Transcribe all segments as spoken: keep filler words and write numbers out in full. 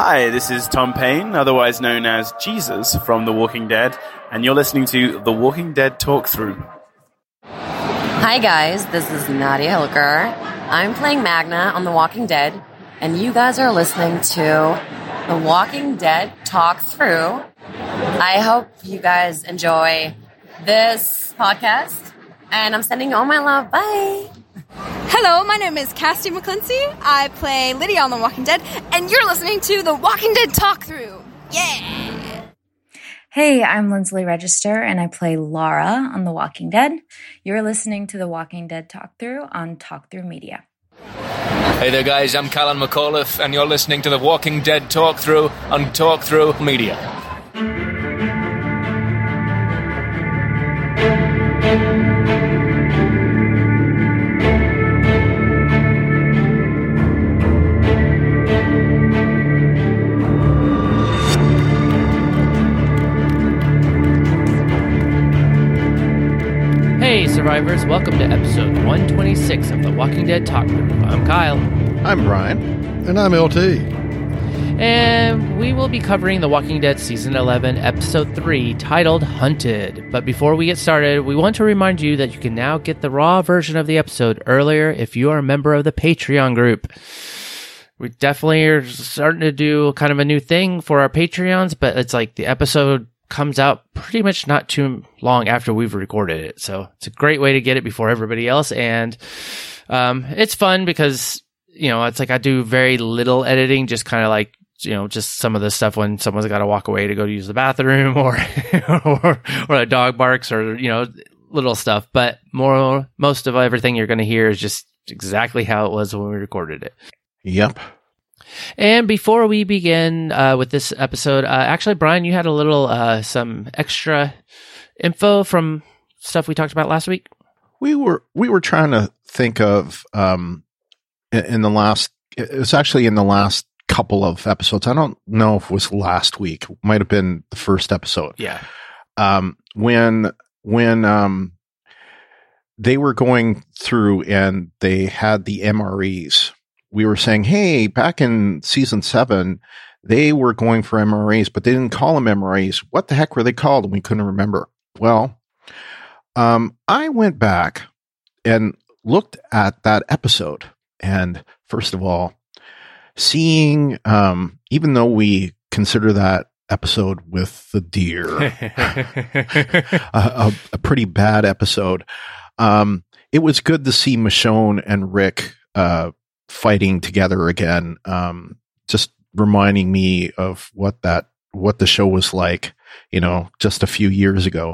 Hi, this is Tom Payne, otherwise known as Jesus from The Walking Dead, and you're listening to The Walking Dead Talk Through. Hi guys, this is Nadia Hilker. I'm playing Magna on The Walking Dead, and you guys are listening to The Walking Dead Talk Through. I hope you guys enjoy this podcast, and I'm sending all my love. Bye! Hello, my name is Cassie McClincy. I play Lydia on The Walking Dead, and you're listening to The Walking Dead Talk Through. Yeah! Hey, I'm Lindsley Register, and I play Lara on The Walking Dead. You're listening to The Walking Dead Talk Through on Talk Through Media. Hey there, guys. I'm Callan McAuliffe, and you're listening to The Walking Dead Talk Through on Talk Through Media. Hey survivors, welcome to episode one twenty-six of The Walking Dead Talk Through. I'm Kyle. I'm Brian. And I'm L T. And we will be covering The Walking Dead Season eleven, Episode three, titled Hunted. But before we get started, we want to remind you that you can now get the raw version of the episode earlier if you are a member of the Patreon group. We definitely are starting to do kind of a new thing for our Patreons, but it's like the episode comes out pretty much not too long after we've recorded it. So it's a great way to get it before everybody else. And um, it's fun because, you know, it's like I do very little editing, just kind of like, you know, just some of the stuff when someone's got to walk away to go to use the bathroom or, or, or a dog barks or, you know, little stuff. But more, most of everything you're going to hear is just exactly how it was when we recorded it. Yep. And before we begin uh, with this episode, uh, actually, Brian, you had a little, uh, some extra info from stuff we talked about last week. We were we were trying to think of um, in, in the last. It was actually in the last couple of episodes. I don't know if it was last week. It might have been the first episode. Yeah. Um, when when um, they were going through and they had the M R Es. We were saying, hey, back in season seven, they were going for M R Es, but they didn't call them M R Es. What the heck were they called? And we couldn't remember. Well, um, I went back and looked at that episode. And first of all, seeing, um, even though we consider that episode with the deer a, a, a pretty bad episode, um, it was good to see Michonne and Rick uh fighting together again, um, just reminding me of what that, what the show was like, you know, just a few years ago.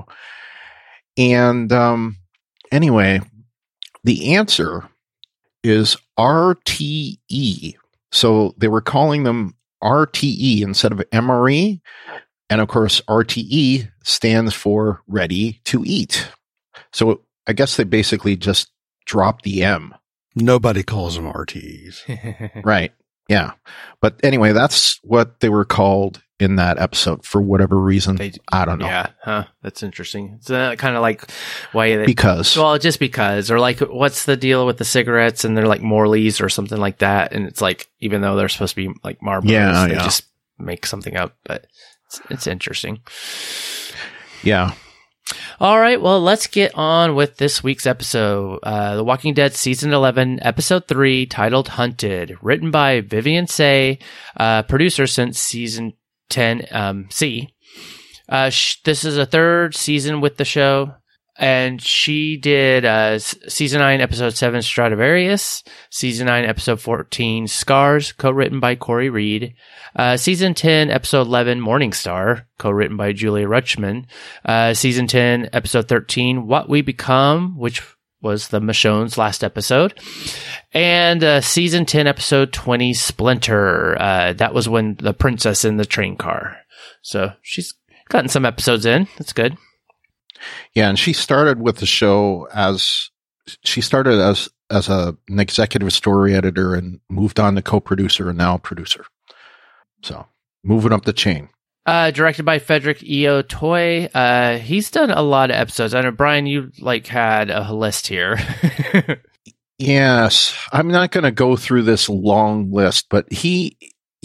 And, um, anyway, the answer is R T E. So they were calling them R T E instead of M R E. And of course, R T E stands for ready to eat. So I guess they basically just dropped the M. Nobody calls them R T Es. Right. Yeah. But anyway, that's what they were called in that episode for whatever reason. They, I don't know. Yeah. Huh. That's interesting. It's uh, kind of like why they, because. Well, just because. Or like, what's the deal with the cigarettes and they're like Morley's or something like that. And it's like, even though they're supposed to be like Marlboros, yeah, they yeah. just make something up. But it's, it's interesting. Yeah. All right, well, let's get on with this week's episode. Uh, The Walking Dead Season eleven, Episode three, titled Hunted, written by Vivian Say, uh, producer since Season ten um, C. Uh, sh- this is a third season with the show, and she did uh, s- Season nine, Episode seven, Stradivarius, Season nine, Episode fourteen, Scars, co-written by Corey Reed, Uh, season ten, episode eleven, Morningstar, co-written by Julia Rutschman. Uh, season ten, episode thirteen, What We Become, which was the Michonne's last episode. And uh, season ten, episode twenty, Splinter. Uh, that was when the princess in the train car. So she's gotten some episodes in. That's good. Yeah, and she started with the show as she started as as a, an executive story editor and moved on to co-producer and now producer. So moving up the chain. Uh, directed by Frederick E O. Toy. Uh, he's done a lot of episodes. I know, Brian, you like had a list here. Yes, I'm not going to go through this long list, but he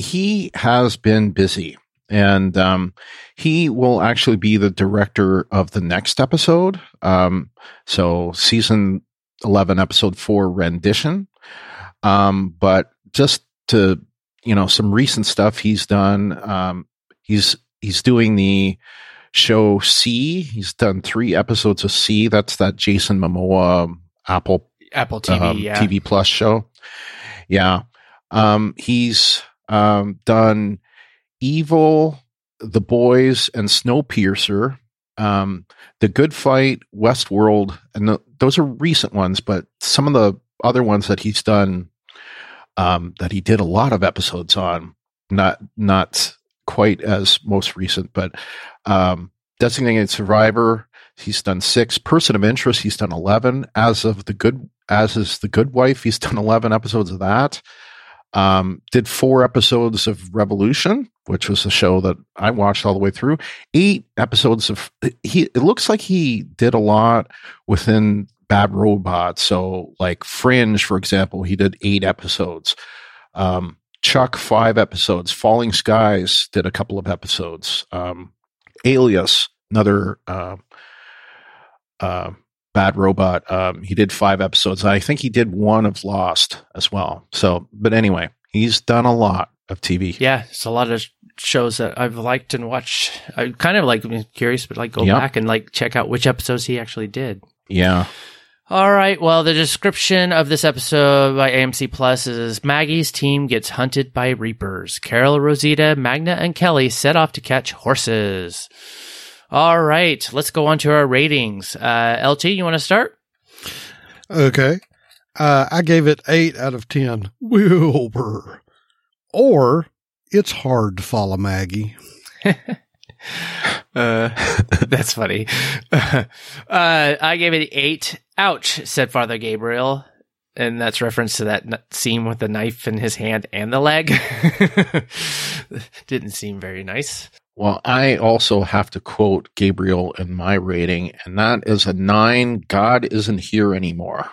he has been busy, and um, he will actually be the director of the next episode. Um, so season eleven, episode four, Rendition. Um, but just to, you know, some recent stuff he's done. Um, he's he's doing the show C. He's done three episodes of C. That's that Jason Momoa Apple Apple T V, um, yeah. T V Plus show. Yeah. Um, he's um, done Evil, The Boys, and Snowpiercer, um, The Good Fight, Westworld, and the, those are recent ones, but some of the other ones that he's done, um, that he did a lot of episodes on, not not quite as most recent, but um, Designated Survivor, he's done six. Person of Interest, he's done eleven. As of the good, as is The Good Wife, he's done eleven episodes of that. Um, did four episodes of Revolution, which was a show that I watched all the way through. Eight episodes of he. It looks like he did a lot within Bad Robot. So, like Fringe, for example, he did eight episodes. Um, Chuck, five episodes. Falling Skies did a couple of episodes. Um, Alias, another uh, uh, Bad Robot. Um, he did five episodes. I think he did one of Lost as well. So, but anyway, he's done a lot of T V. Yeah, it's a lot of shows that I've liked and watched. I kind of like curious, but like go Yep. back and like check out which episodes he actually did. Yeah. All right. Well, the description of this episode by A M C Plus is Maggie's team gets hunted by Reapers. Carol, Rosita, Magna, and Kelly set off to catch horses. All right. Let's go on to our ratings. Uh, L T, you want to start? Okay. Uh, I gave it eight out of ten. Wilbur. Or, it's hard to follow Maggie. Uh, that's funny. uh, I gave it eight. Ouch, said Father Gabriel. And that's reference to that n- scene with the knife in his hand and the leg. Didn't seem very nice. Well, I also have to quote Gabriel in my rating, and that is a nine. God isn't here anymore.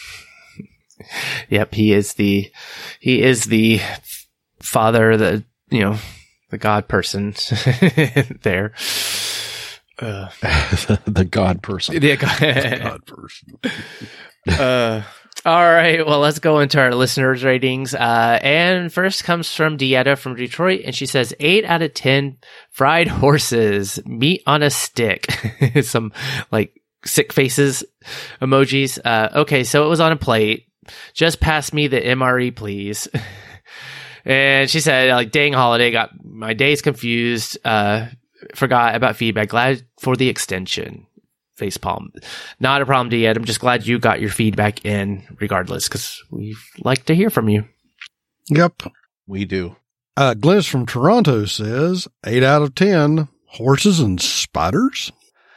Yep, he is the, he is the father, the, you know, the God person there. Uh, The God person. the God, God person. uh, all right. Well, let's go into our listeners' ratings. Uh, and first comes from Dieta from Detroit, and she says eight out of ten fried horses, meat on a stick. Some like sick faces emojis. Uh, okay, so it was on a plate. Just pass me the M R E, please. And she said, like, dang holiday, got my days confused. Uh, forgot about feedback. Glad for the extension. Facepalm. Not a problem, Diet. I'm just glad you got your feedback in regardless, because we like to hear from you. Yep. We do. Uh, Glynis from Toronto says eight out of ten. Horses and spiders.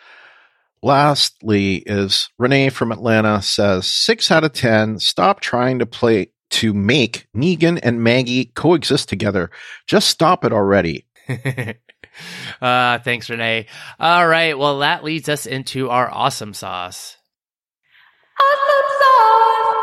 Lastly is Renee from Atlanta says six out of ten. Stop trying to play to make Negan and Maggie coexist together. Just stop it already. uh, thanks, Renee. All right. Well, that leads us into our awesome sauce. Awesome sauce!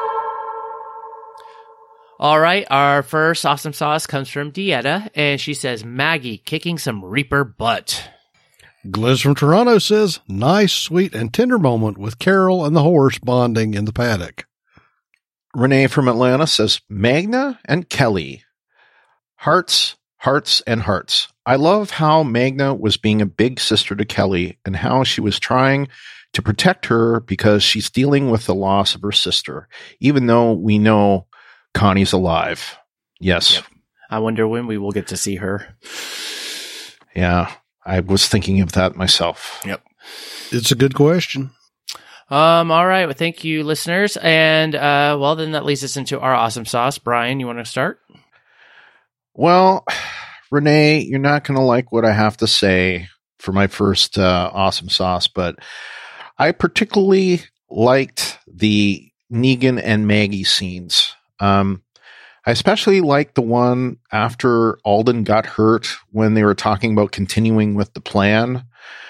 All right. Our first awesome sauce comes from Dieta, and she says Maggie kicking some Reaper butt. Glynis from Toronto says nice, sweet, and tender moment with Carol and the horse bonding in the paddock. Renee from Atlanta says Magna and Kelly. Hearts, hearts, and hearts. I love how Magna was being a big sister to Kelly and how she was trying to protect her because she's dealing with the loss of her sister, even though we know Connie's alive. Yes. Yep. I wonder when we will get to see her. Yeah, I was thinking of that myself. Yep. It's a good question. Um, all right. Well, thank you, listeners. And, uh, well, then that leads us into our awesome sauce. Brian, you want to start? Well, Renee, you're not going to like what I have to say for my first uh, awesome sauce, but I particularly liked the Negan and Maggie scenes. Um, I especially liked the one after Alden got hurt when they were talking about continuing with the plan.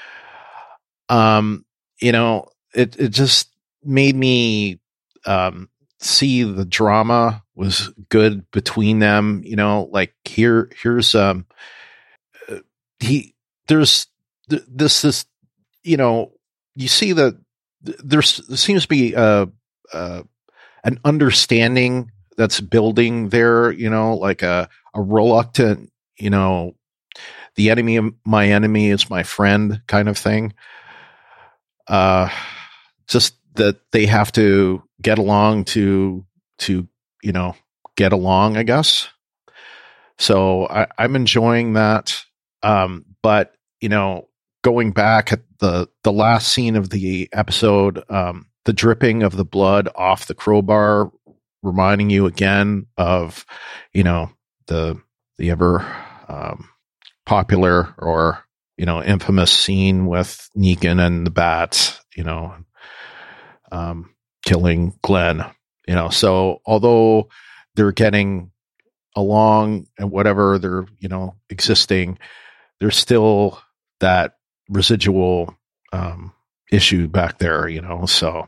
Um, you know, it, it just made me um, see the drama was good between them. You know, like here, here's, um, he, there's th- this, this, you know, you see that th- there's, there seems to be a, a, an understanding that's building there, you know, like a, a reluctant, you know, the enemy of my enemy is my friend kind of thing. Uh, just that they have to get along to, to, you know, get along, I guess. So I, I'm enjoying that. Um, but, you know, going back at the, the last scene of the episode, um, the dripping of the blood off the crowbar, reminding you again of, you know, the, the ever, um, popular or, you know, infamous scene with Negan and the bats, you know, um, killing Glenn, you know. So although they're getting along and whatever, they're, you know, existing, there's still that residual um, issue back there, you know. So,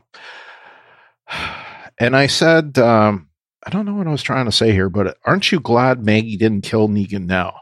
and I said, um, I don't know what I was trying to say here, but aren't you glad Maggie didn't kill Negan now?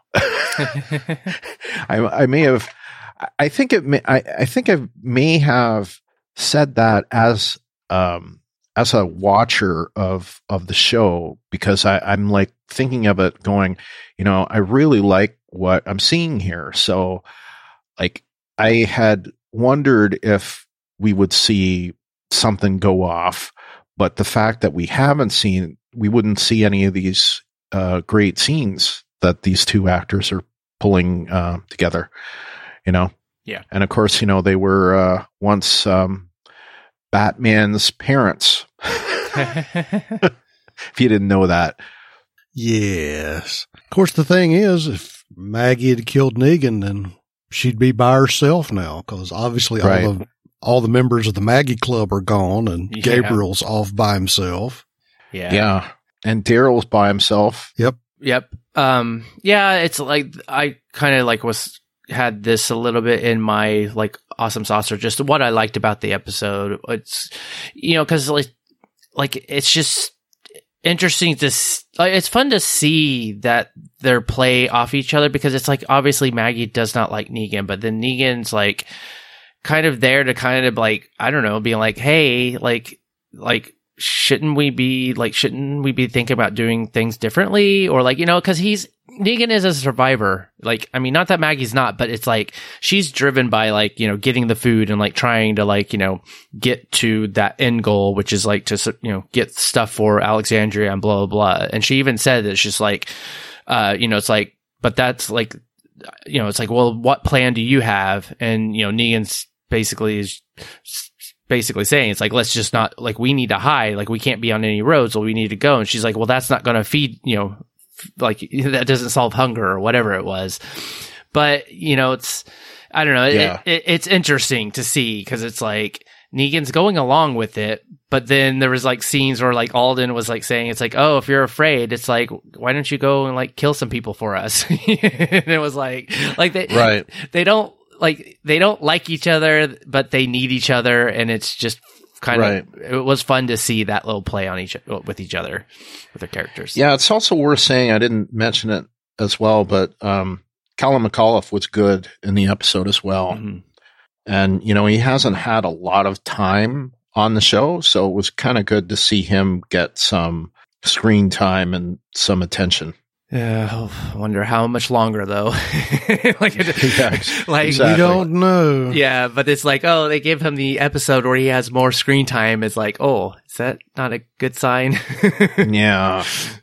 I, I may have, I think it may, I, I think I may have said that as, um, as a watcher of, of the show, because I, I'm like thinking of it going, you know, I really like what I'm seeing here. So like I had wondered if we would see something go off, but the fact that we haven't seen, we wouldn't see any of these, uh, great scenes that these two actors are pulling, uh, together, you know? Yeah. And of course, you know, they were, uh, once, um, Batman's parents. If you didn't know that. Yes. Of course, the thing is, if Maggie had killed Negan, then she'd be by herself now, because obviously Right. all the all the members of the Maggie Club are gone, and Yeah. Gabriel's off by himself. Yeah. Yeah. And Daryl's by himself. Yep. Yep. Um, yeah, it's like, I kind of like was, had this a little bit in my like awesome saucer, just what I liked about the episode. It's, you know, cause like, like it's just interesting to, s- like, it's fun to see that their play off each other, because it's like, obviously Maggie does not like Negan, but then Negan's like kind of there to kind of like, I don't know, being like, hey, like, like, shouldn't we be like, shouldn't we be thinking about doing things differently? Or like, you know, cause he's, Negan is a survivor. Like, I mean, not that Maggie's not, but it's like, she's driven by like, you know, getting the food and like trying to like, you know, get to that end goal, which is like to, you know, get stuff for Alexandria and blah, blah, blah. And she even said that it's just like, uh, you know, it's like, but that's like, you know, it's like, well, what plan do you have? And, you know, Negan's basically is basically saying, it's like, let's just not, like, we need to hide, like, we can't be on any roads, so we need to go. And she's like, well, that's not going to feed, you know, like, that doesn't solve hunger or whatever it was. But, you know, it's, I don't know, Yeah. it, it, it's interesting to see, because it's like, Negan's going along with it, but then there was like scenes where like Alden was like saying, it's like, oh, if you're afraid, it's like, why don't you go and like kill some people for us? And it was like, like they, Right. they don't, like they don't like each other, but they need each other, and it's just kind Right. of, it was fun to see that little play on each with each other with their characters. Yeah, it's also worth saying, I didn't mention it as well, but um, Callum McAuliffe was good in the episode as well. Mhm. And, you know, he hasn't had a lot of time on the show, so it was kind of good to see him get some screen time and some attention. Yeah, I wonder how much longer though. like, Yeah, like exactly. We don't know. yeah, but it's like, oh, they give him the episode where he has more screen time. It's like, oh, is that not a good sign? Yeah.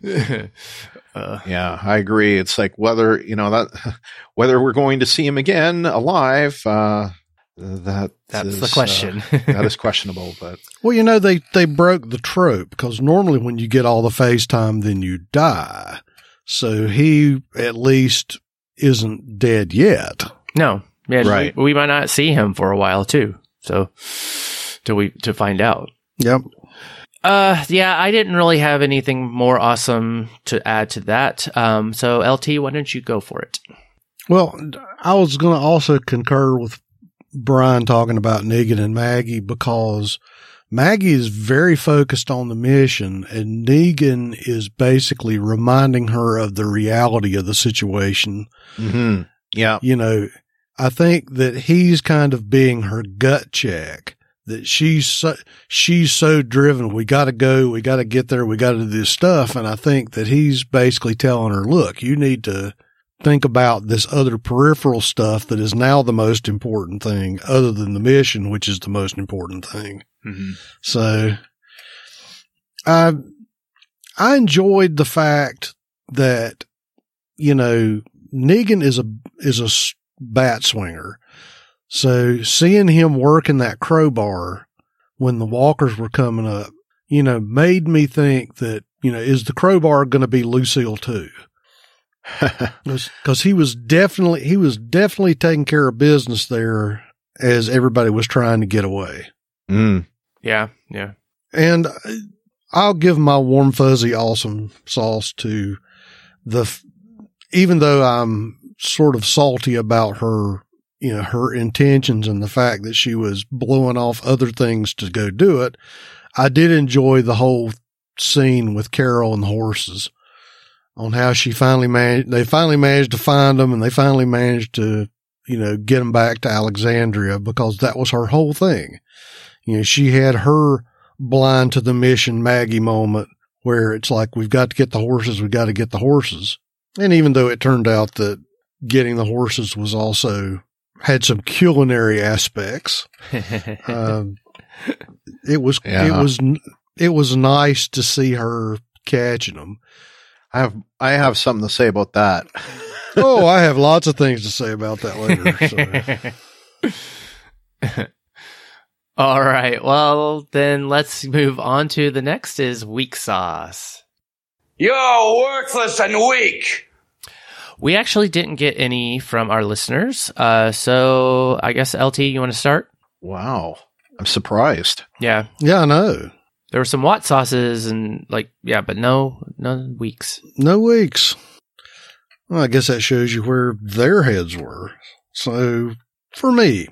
uh, Yeah, I agree. It's like whether, you know, that whether we're going to see him again alive, uh, that that's is, the question. uh, that is questionable, but Well, you know, they, they broke the trope, because normally when you get all the face time, then you die. So he at least isn't dead yet. no, yeah, Right. we, we might not see him for a while too. So, till we to find out. Yep. Uh, yeah, I didn't really have anything more awesome to add to that. Um, so L T, why don't you go for it? Well, I was going to also concur with Brian talking about Negan and Maggie, because Maggie is very focused on the mission, and Negan is basically reminding her of the reality of the situation. Mm-hmm. Yeah. You know, I think that he's kind of being her gut check, that she's so, she's so driven. We got to go. We got to get there. We got to do this stuff. And I think that he's basically telling her, look, you need to think about this other peripheral stuff that is now the most important thing other than the mission, which is the most important thing. Mm-hmm. So I, I enjoyed the fact that, you know, Negan is a, is a bat swinger. So seeing him working that crowbar when the walkers were coming up, you know, made me think that, you know, is the crowbar going to be Lucille too? Because he was definitely, he was definitely taking care of business there as everybody was trying to get away. Mm. Yeah, yeah. And I'll give my warm, fuzzy, awesome sauce to the, even though I'm sort of salty about her, you know, her intentions and the fact that she was blowing off other things to go do it, I did enjoy the whole scene with Carol and the horses on how she finally managed, they finally managed to find them and they finally managed to, you know, get them back to Alexandria, because that was her whole thing. You know, she had her blind to the mission Maggie moment where it's like, we've got to get the horses. We've got to get the horses. And even though it turned out that getting the horses was also had some culinary aspects, um, it was, Yeah. it was, it was nice to see her catching them. I have, I have something to say about that. Oh, I have lots of things to say about that later. So. All right. Well, then let's move on to the next is weak sauce. You're worthless and weak. We actually didn't get any from our listeners. Uh, so I guess L T, you want to start? Wow. I'm surprised. Yeah. Yeah, I know. There were some Watt sauces and like, yeah, but no, no weeks. No weeks. Well, I guess that shows you where their heads were. So for me,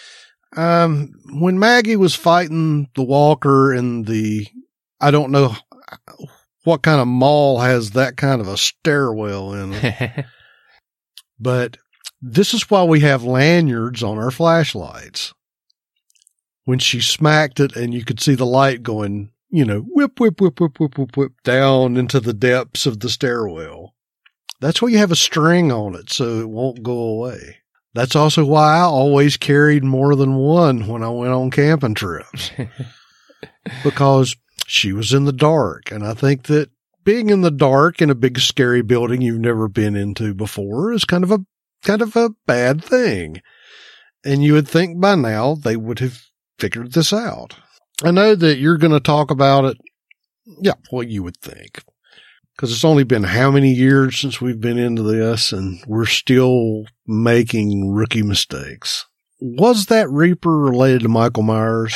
um, when Maggie was fighting the walker in the, I don't know what kind of mall has that kind of a stairwell in it, but this is why we have lanyards on our flashlights. When she smacked it and you could see the light going, you know, whip, whip, whip, whip, whip, whip, whip down into the depths of the stairwell. That's why you have a string on it so it won't go away. That's also why I always carried more than one when I went on camping trips, because she was in the dark. And I think that being in the dark in a big scary building you've never been into before is kind of a, kind of a bad thing. And you would think by now they would have figured this out. I know that you're going to talk about it. Yeah, well, you would think. Because it's only been how many years since we've been into this, and we're still making rookie mistakes. Was that Reaper related to Michael Myers?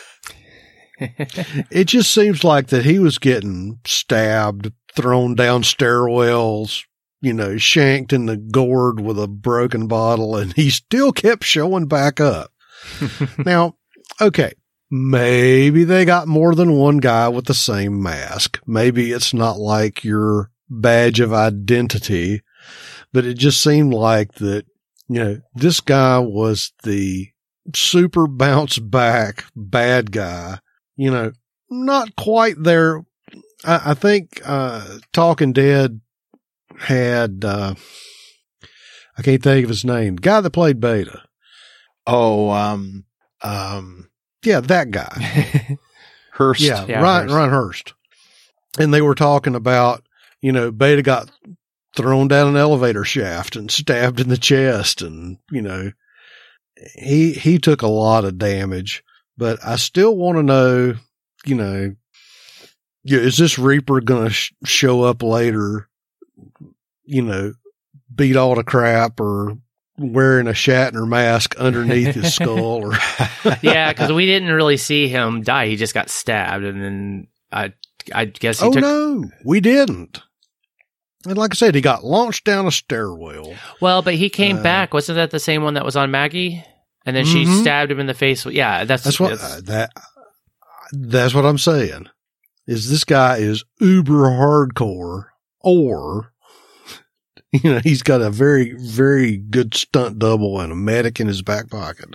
It just seems like that he was getting stabbed, thrown down stairwells, you know, shanked in the gourd with a broken bottle, and he still kept showing back up. Now, okay, maybe they got more than one guy with the same mask. Maybe it's not like your badge of identity, but it just seemed like that, you know, this guy was the super bounce back bad guy, you know, not quite there. I, I think, uh, Talking Dead had, uh, I can't think of his name, the guy that played Beta. Oh, um, um, yeah, that guy. Hurst. Yeah, Yeah, Ryan, Hurst. Ryan Hurst. And they were talking about, you know, Beta got thrown down an elevator shaft and stabbed in the chest. And, you know, he, he took a lot of damage, but I still want to know, you know, yeah, is this Reaper going to sh- show up later, you know, beat all the crap or wearing a Shatner mask underneath his skull? Or Yeah, because we didn't really see him die. He just got stabbed, and then I, I guess he oh took. no, we didn't. And like I said, he got launched down a stairwell. Well, but he came Uh, back. Wasn't that the same one that was on Maggie? And then she Mhm. stabbed him in the face. Yeah, that's That's what that's- uh, that That's what I'm saying. Is this guy is uber hardcore, or you know, he's got a very, very good stunt double and a medic in his back pocket.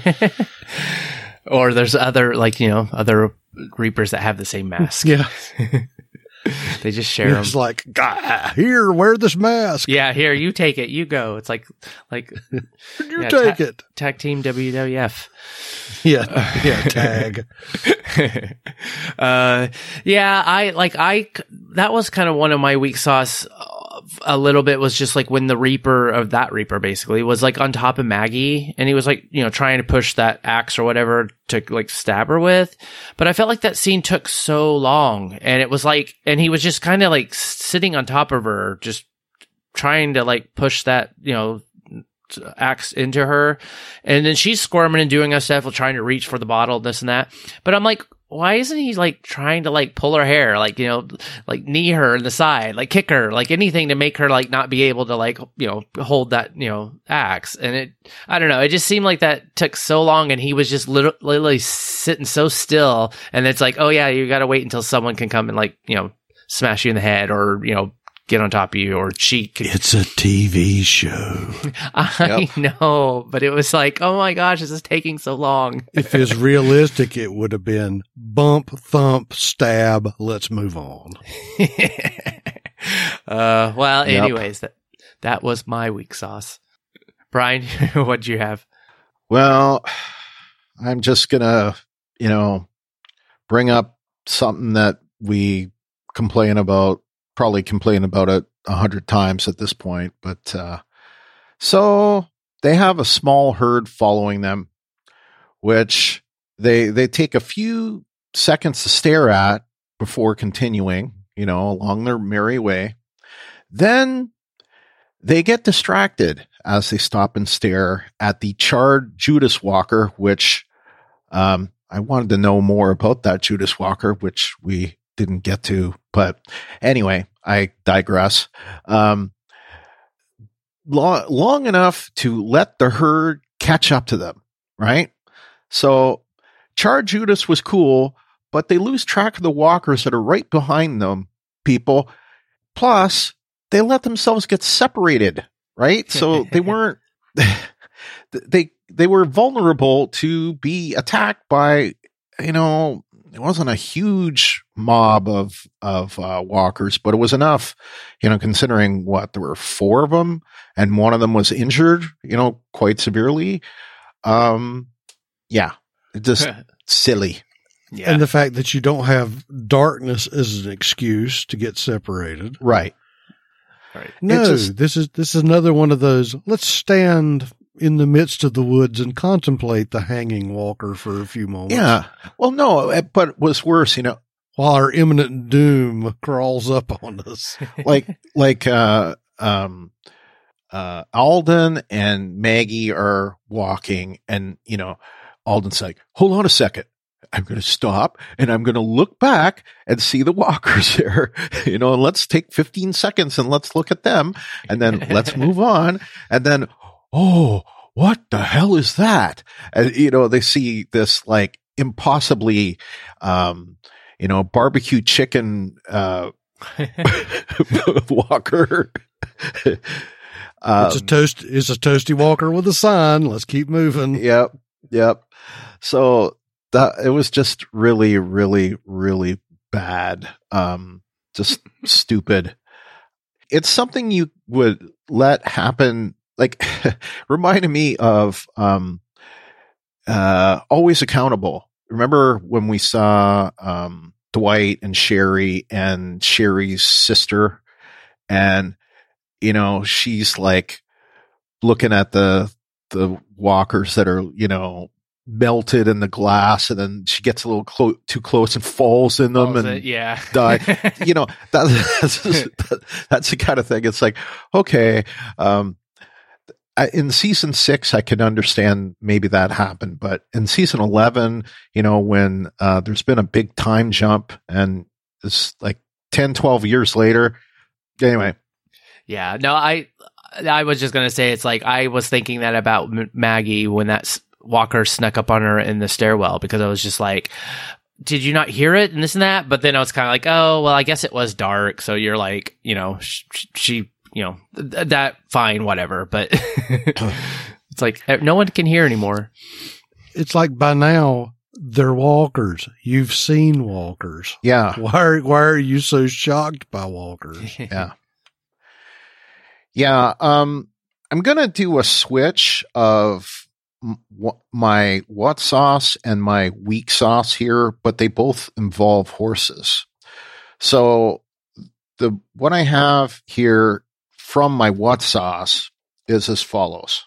Or there's other, like, you know, other Reapers that have the same mask. Yeah. They just share them. It's like, God, here, wear this mask. Yeah, here, you take it. You go. It's like, like, you yeah, take ta- it. Tag team W W F. Yeah. Yeah. Tag. uh, yeah, I, like, I, that was kind of one of my weak sauce. A little bit was just like when the Reaper of that Reaper basically was like on top of Maggie, and he was like, you know, trying to push that axe or whatever to like stab her with. But I felt like that scene took so long, and it was like, and he was just kind of like sitting on top of her, just trying to like push that, you know, axe into her. And then she's squirming and doing stuff, trying to reach for the bottle, this and that. But I'm like, why isn't he like trying to like pull her hair, like, you know, like knee her in the side, like kick her, like anything to make her like not be able to like, you know, hold that, you know, axe. And it, I don't know, it just seemed like that took so long, and he was just literally, literally sitting so still. And it's like, oh yeah, you got to wait until someone can come and like, you know, smash you in the head, or, you know, get on top of you, or she could. It's a T V show. I yep. know, but it was like, oh my gosh, this is taking so long. If it's realistic, it would have been bump, thump, stab, let's move on. uh, well, Yep. anyways, that, that was my weak sauce. Brian, what'd you have? Well, I'm just going to, you know, bring up something that we complain about, probably complain about it a hundred times at this point. But uh, so they have a small herd following them, which they they take a few seconds to stare at before continuing, you know, along their merry way. Then they get distracted as they stop and stare at the charred Judas Walker, which um, I wanted to know more about that Judas Walker, which we didn't get to. But anyway, I digress. Um, long, long enough to let the herd catch up to them, right? So charred Judas was cool, but they lose track of the walkers that are right behind them, people. Plus, they let themselves get separated, right? So they weren't, they, they were vulnerable to be attacked by, you know, it wasn't a huge mob of, of, uh, walkers, but it was enough, you know, considering what, there were four of them and one of them was injured, you know, quite severely. Um, yeah, just silly. Yeah. And the fact that you don't have darkness as an excuse to get separated. Right. Right. No, just, this is, this is another one of those, let's stand in the midst of the woods and contemplate the hanging walker for a few moments. Yeah. Well, no, but what's worse, you know, while our imminent doom crawls up on us. like, like, uh, um, uh, Alden and Maggie are walking, and, you know, Alden's like, hold on a second. I'm going to stop and I'm going to look back and see the walkers there, you know, and let's take fifteen seconds and let's look at them, and then let's move on. And then, oh, what the hell is that? And, you know, they see this like impossibly, um, you know, barbecue chicken, uh, walker. um, it's a toast. It's a toasty walker with a sign. Let's keep moving. Yep. Yep. So that, it was just really, really, really bad. Um, just stupid. It's something you would let happen. Like, reminded me of, um, uh, Always Accountable. Remember when we saw, um, Dwight and Sherry and Sherry's sister, and, you know, she's like looking at the, the walkers that are, you know, melted in the glass, and then she gets a little clo- too close and falls in them, Falls and it, yeah. die. You know, that, that's, that, that's the kind of thing. It's like, okay, um, in season six, I can understand maybe that happened, but in season eleven, you know, when uh, there's been a big time jump and it's like ten, twelve years later. Anyway. Yeah, no, I, I was just going to say, it's like, I was thinking that about M- Maggie when that s- walker snuck up on her in the stairwell, because I was just like, did you not hear it and this and that? But then I was kind of like, oh, well, I guess it was dark. So you're like, you know, sh- she, you know, th- that fine, whatever. But it's like no one can hear anymore. It's like by now they're walkers. You've seen walkers. Yeah. Why are, why are you so shocked by walkers? Yeah. Yeah. Um, I'm going to do a switch of m- w- my what sauce and my weak sauce here, but they both involve horses. So the, what I have here from my what sauce is as follows.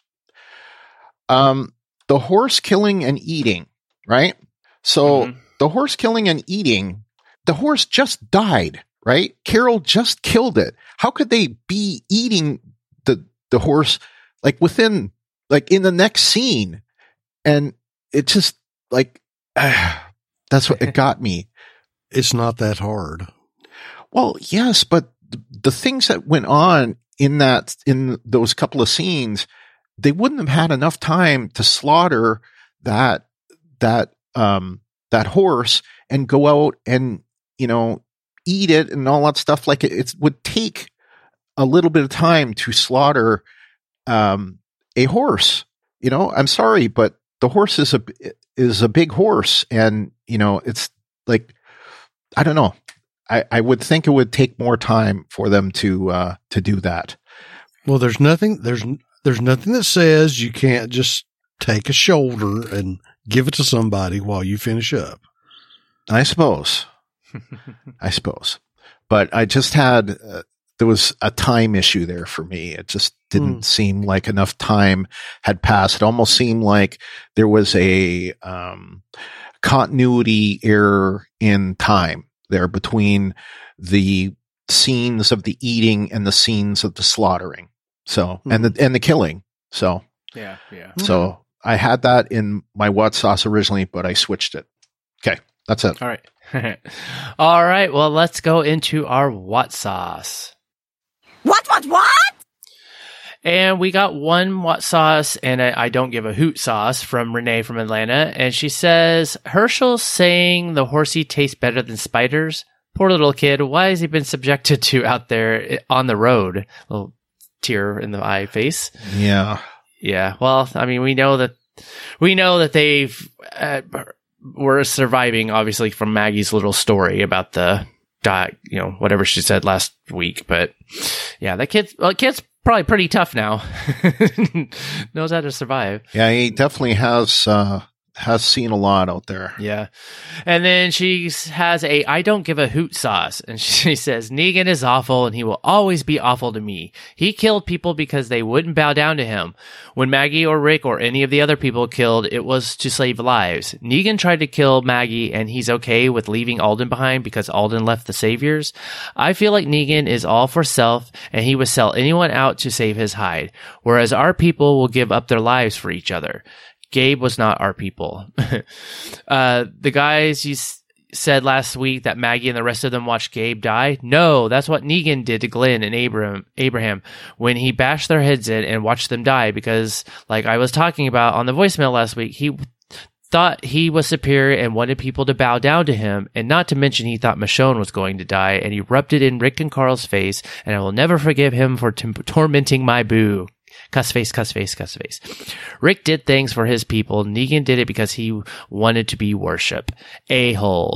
Um, the horse killing and eating, right? So mm-hmm. the horse killing and eating, the horse just died, right? Carol just killed it. How could they be eating the, the horse like within, like in the next scene? And it just like, uh, that's what it got me. It's not that hard. Well, yes, but the things that went on in that, in those couple of scenes, they wouldn't have had enough time to slaughter that, that, um, that horse and go out and, you know, eat it and all that stuff. Like it, it would take a little bit of time to slaughter, um, a horse. You know, I'm sorry, but the horse is a, is a big horse. And, you know, it's like, I don't know. I, I would think it would take more time for them to, uh, to do that. Well, there's nothing, there's, there's nothing that says you can't just take a shoulder and give it to somebody while you finish up. I suppose. I suppose. But I just had, uh, there was a time issue there for me. It just didn't mm. seem like enough time had passed. It almost seemed like there was a um, continuity error in time there between the scenes of the eating and the scenes of the slaughtering. So, mm. and the, and the killing. So, yeah, yeah. So I had that in my what sauce originally, but I switched it. Okay. That's it. All right. All right. Well, let's go into our what sauce. What, what, what? And we got one what sauce and a I don't give a hoot sauce from Renee from Atlanta. And she says, Herschel's saying the horsey tastes better than spiders. Poor little kid. Why has he been subjected to out there on the road? Little tear in the eye face. Yeah. Yeah. Well, I mean, we know that, we know that they've, uh, were surviving obviously from Maggie's little story about the, die, you know, whatever she said last week. But yeah, that kid's, well, kid's probably pretty tough now. Knows how to survive. Yeah, he definitely has, uh, has seen a lot out there. Yeah. And then she has a I don't give a hoot sauce. And she says, Negan is awful and he will always be awful to me. He killed people because they wouldn't bow down to him. When Maggie or Rick or any of the other people killed, it was to save lives. Negan tried to kill Maggie and he's okay with leaving Alden behind because Alden left the saviors. I feel like Negan is all for self and he would sell anyone out to save his hide. Whereas our people will give up their lives for each other. Gabe was not our people. uh, the guys you s- said last week that Maggie and the rest of them watched Gabe die. No, that's what Negan did to Glenn and Abraham, Abraham when he bashed their heads in and watched them die because, like I was talking about on the voicemail last week, he thought he was superior and wanted people to bow down to him, and not to mention he thought Michonne was going to die, and he rubbed it in Rick and Carl's face, and I will never forgive him for t- tormenting my boo. Cuss face, cuss face, cuss face. Rick did things for his people. Negan did it because he wanted to be worship. A-hole.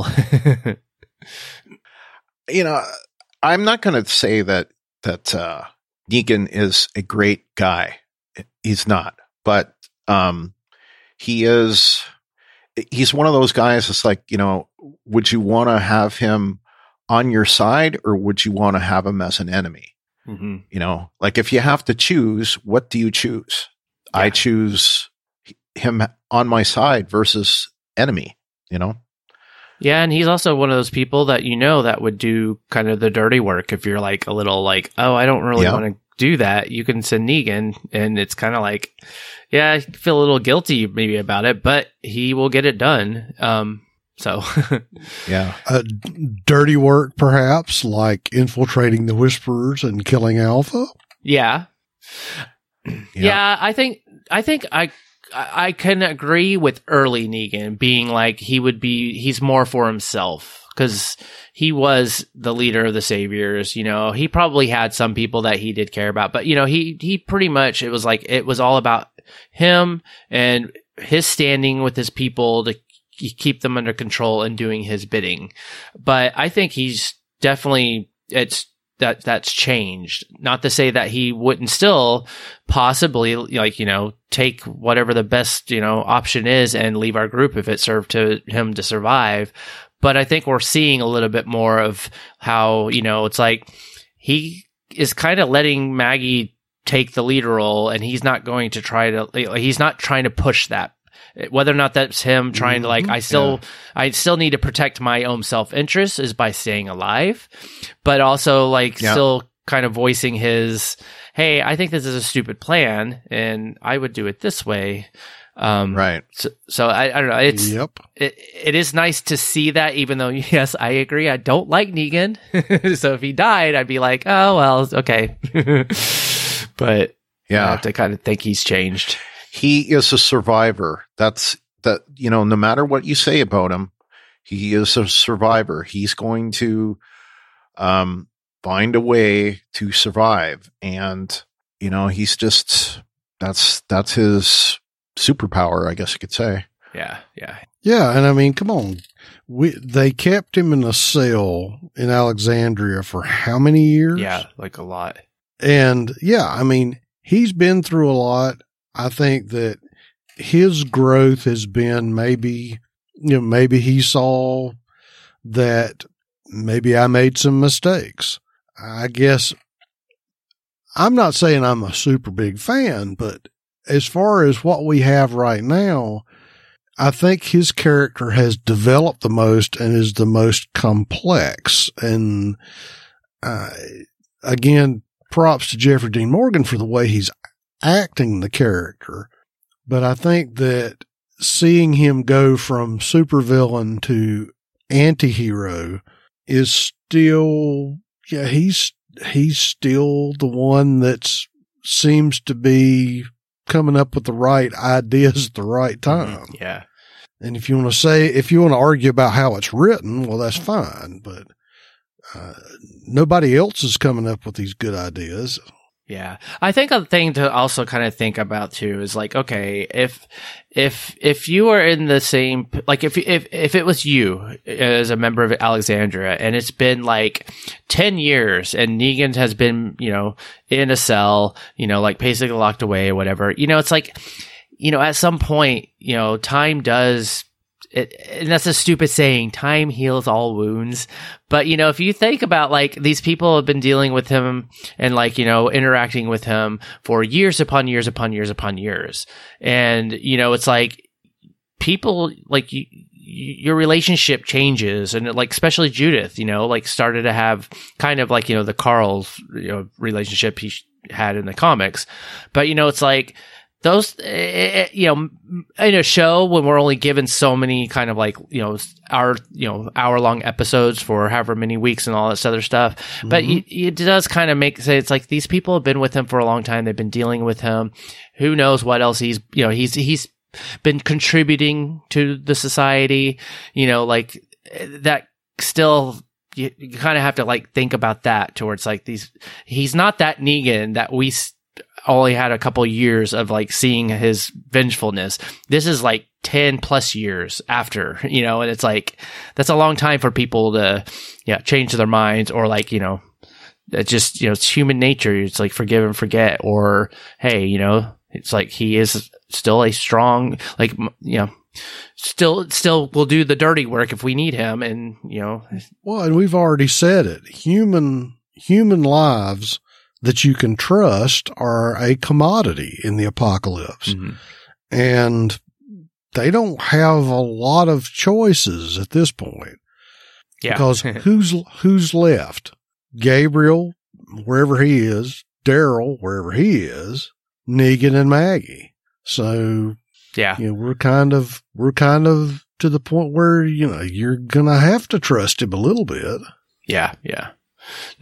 You know, I'm not going to say that, that, uh, Negan is a great guy. He's not, but, um, he is, he's one of those guys that's like, you know, would you want to have him on your side or would you want to have him as an enemy? Mm-hmm. You know, like if you have to choose, what do you choose? Yeah. I choose him on my side versus enemy, you know? Yeah. And he's also one of those people that, you know, that would do kind of the dirty work. If you're like a little like, oh, I don't really yeah. want to do that. You can send Negan and it's kind of like, yeah, I feel a little guilty maybe about it, but he will get it done. Um, So, yeah, uh, dirty work, perhaps like infiltrating the Whisperers and killing Alpha. Yeah. yeah, yeah. I think I think I I can agree with early Negan being like he would be, he's more for himself because he was the leader of the Saviors. You know, he probably had some people that he did care about, but you know, he, he pretty much, it was like, it was all about him and his standing with his people to keep them under control and doing his bidding. But I think he's definitely, it's, that that's changed. Not to say that he wouldn't still possibly, like, you know, take whatever the best, you know, option is and leave our group if it served to him to survive. But I think we're seeing a little bit more of how, you know, it's like he is kind of letting Maggie take the leader role, and he's not going to try to, he's not trying to push that. Whether or not that's him trying to like, I still, yeah. I still need to protect my own self-interest is by staying alive, but also like yeah. still kind of voicing his, hey, I think this is a stupid plan and I would do it this way. Um, right. So, so I, I don't know. It's, yep. it, it is nice to see that, even though, yes, I agree. I don't like Negan. So if he died, I'd be like, oh, well, okay. But yeah, I have to kind of think he's changed. He is a survivor. That's that, you know, no matter what you say about him, he is a survivor. He's going to um, find a way to survive. And, you know, he's just, that's, that's his superpower, I guess you could say. Yeah. Yeah. Yeah. And I mean, come on. We, they kept him in a cell in Alexandria for how many years? Yeah. Like a lot. And yeah, I mean, he's been through a lot. I think that his growth has been maybe, you know, maybe he saw that maybe I made some mistakes. I guess I'm not saying I'm a super big fan, but as far as what we have right now, I think his character has developed the most and is the most complex. And, uh, again, props to Jeffrey Dean Morgan for the way he's acting the character, but I think that seeing him go from supervillain to anti-hero is still, yeah, he's, he's still the one that seems to be coming up with the right ideas at the right time. Yeah. And if you want to say, if you want to argue about how it's written, well, that's fine, but uh, nobody else is coming up with these good ideas. Yeah. I think a thing to also kind of think about too is like, okay, if, if, if you are in the same, like if, if, if it was you as a member of Alexandria and it's been like ten years and Negan has been, you know, in a cell, you know, like basically locked away or whatever, you know, it's like, you know, at some point, you know, time does, It, and that's a stupid saying, time heals all wounds. But, you know, if you think about like these people have been dealing with him and like, you know, interacting with him for years upon years upon years upon years. And, you know, it's like people like you, your relationship changes, and like, especially Judith, you know, like started to have kind of like, you know, the Carl's, you know, relationship he had in the comics. But, you know, it's like, those, you know, in a show when we're only given so many kind of like, you know, our, you know, hour long episodes for however many weeks and all this other stuff. Mm-hmm. But it, it does kind of make say it's like these people have been with him for a long time. They've been dealing with him. Who knows what else he's, you know, he's, he's been contributing to the society, you know, like that still, you, you kind of have to like think about that towards like these, he's not that Negan that we only had a couple years of like seeing his vengefulness. This is like ten plus years after, you know, and it's like, that's a long time for people to, yeah, change their minds or like, you know, it's just, you know, it's human nature. It's like forgive and forget, or, hey, you know, it's like he is still a strong, like, you know, still, still will do the dirty work if we need him. And, you know, well, and we've already said it, human, human lives that you can trust are a commodity in the apocalypse. Mm-hmm. And they don't have a lot of choices at this point. Yeah. Because who's, who's left? Gabriel, wherever he is, Daryl, wherever he is, Negan and Maggie. So, yeah, you know, we're kind of, we're kind of to the point where, you know, you're going to have to trust him a little bit. Yeah. Yeah. Nope.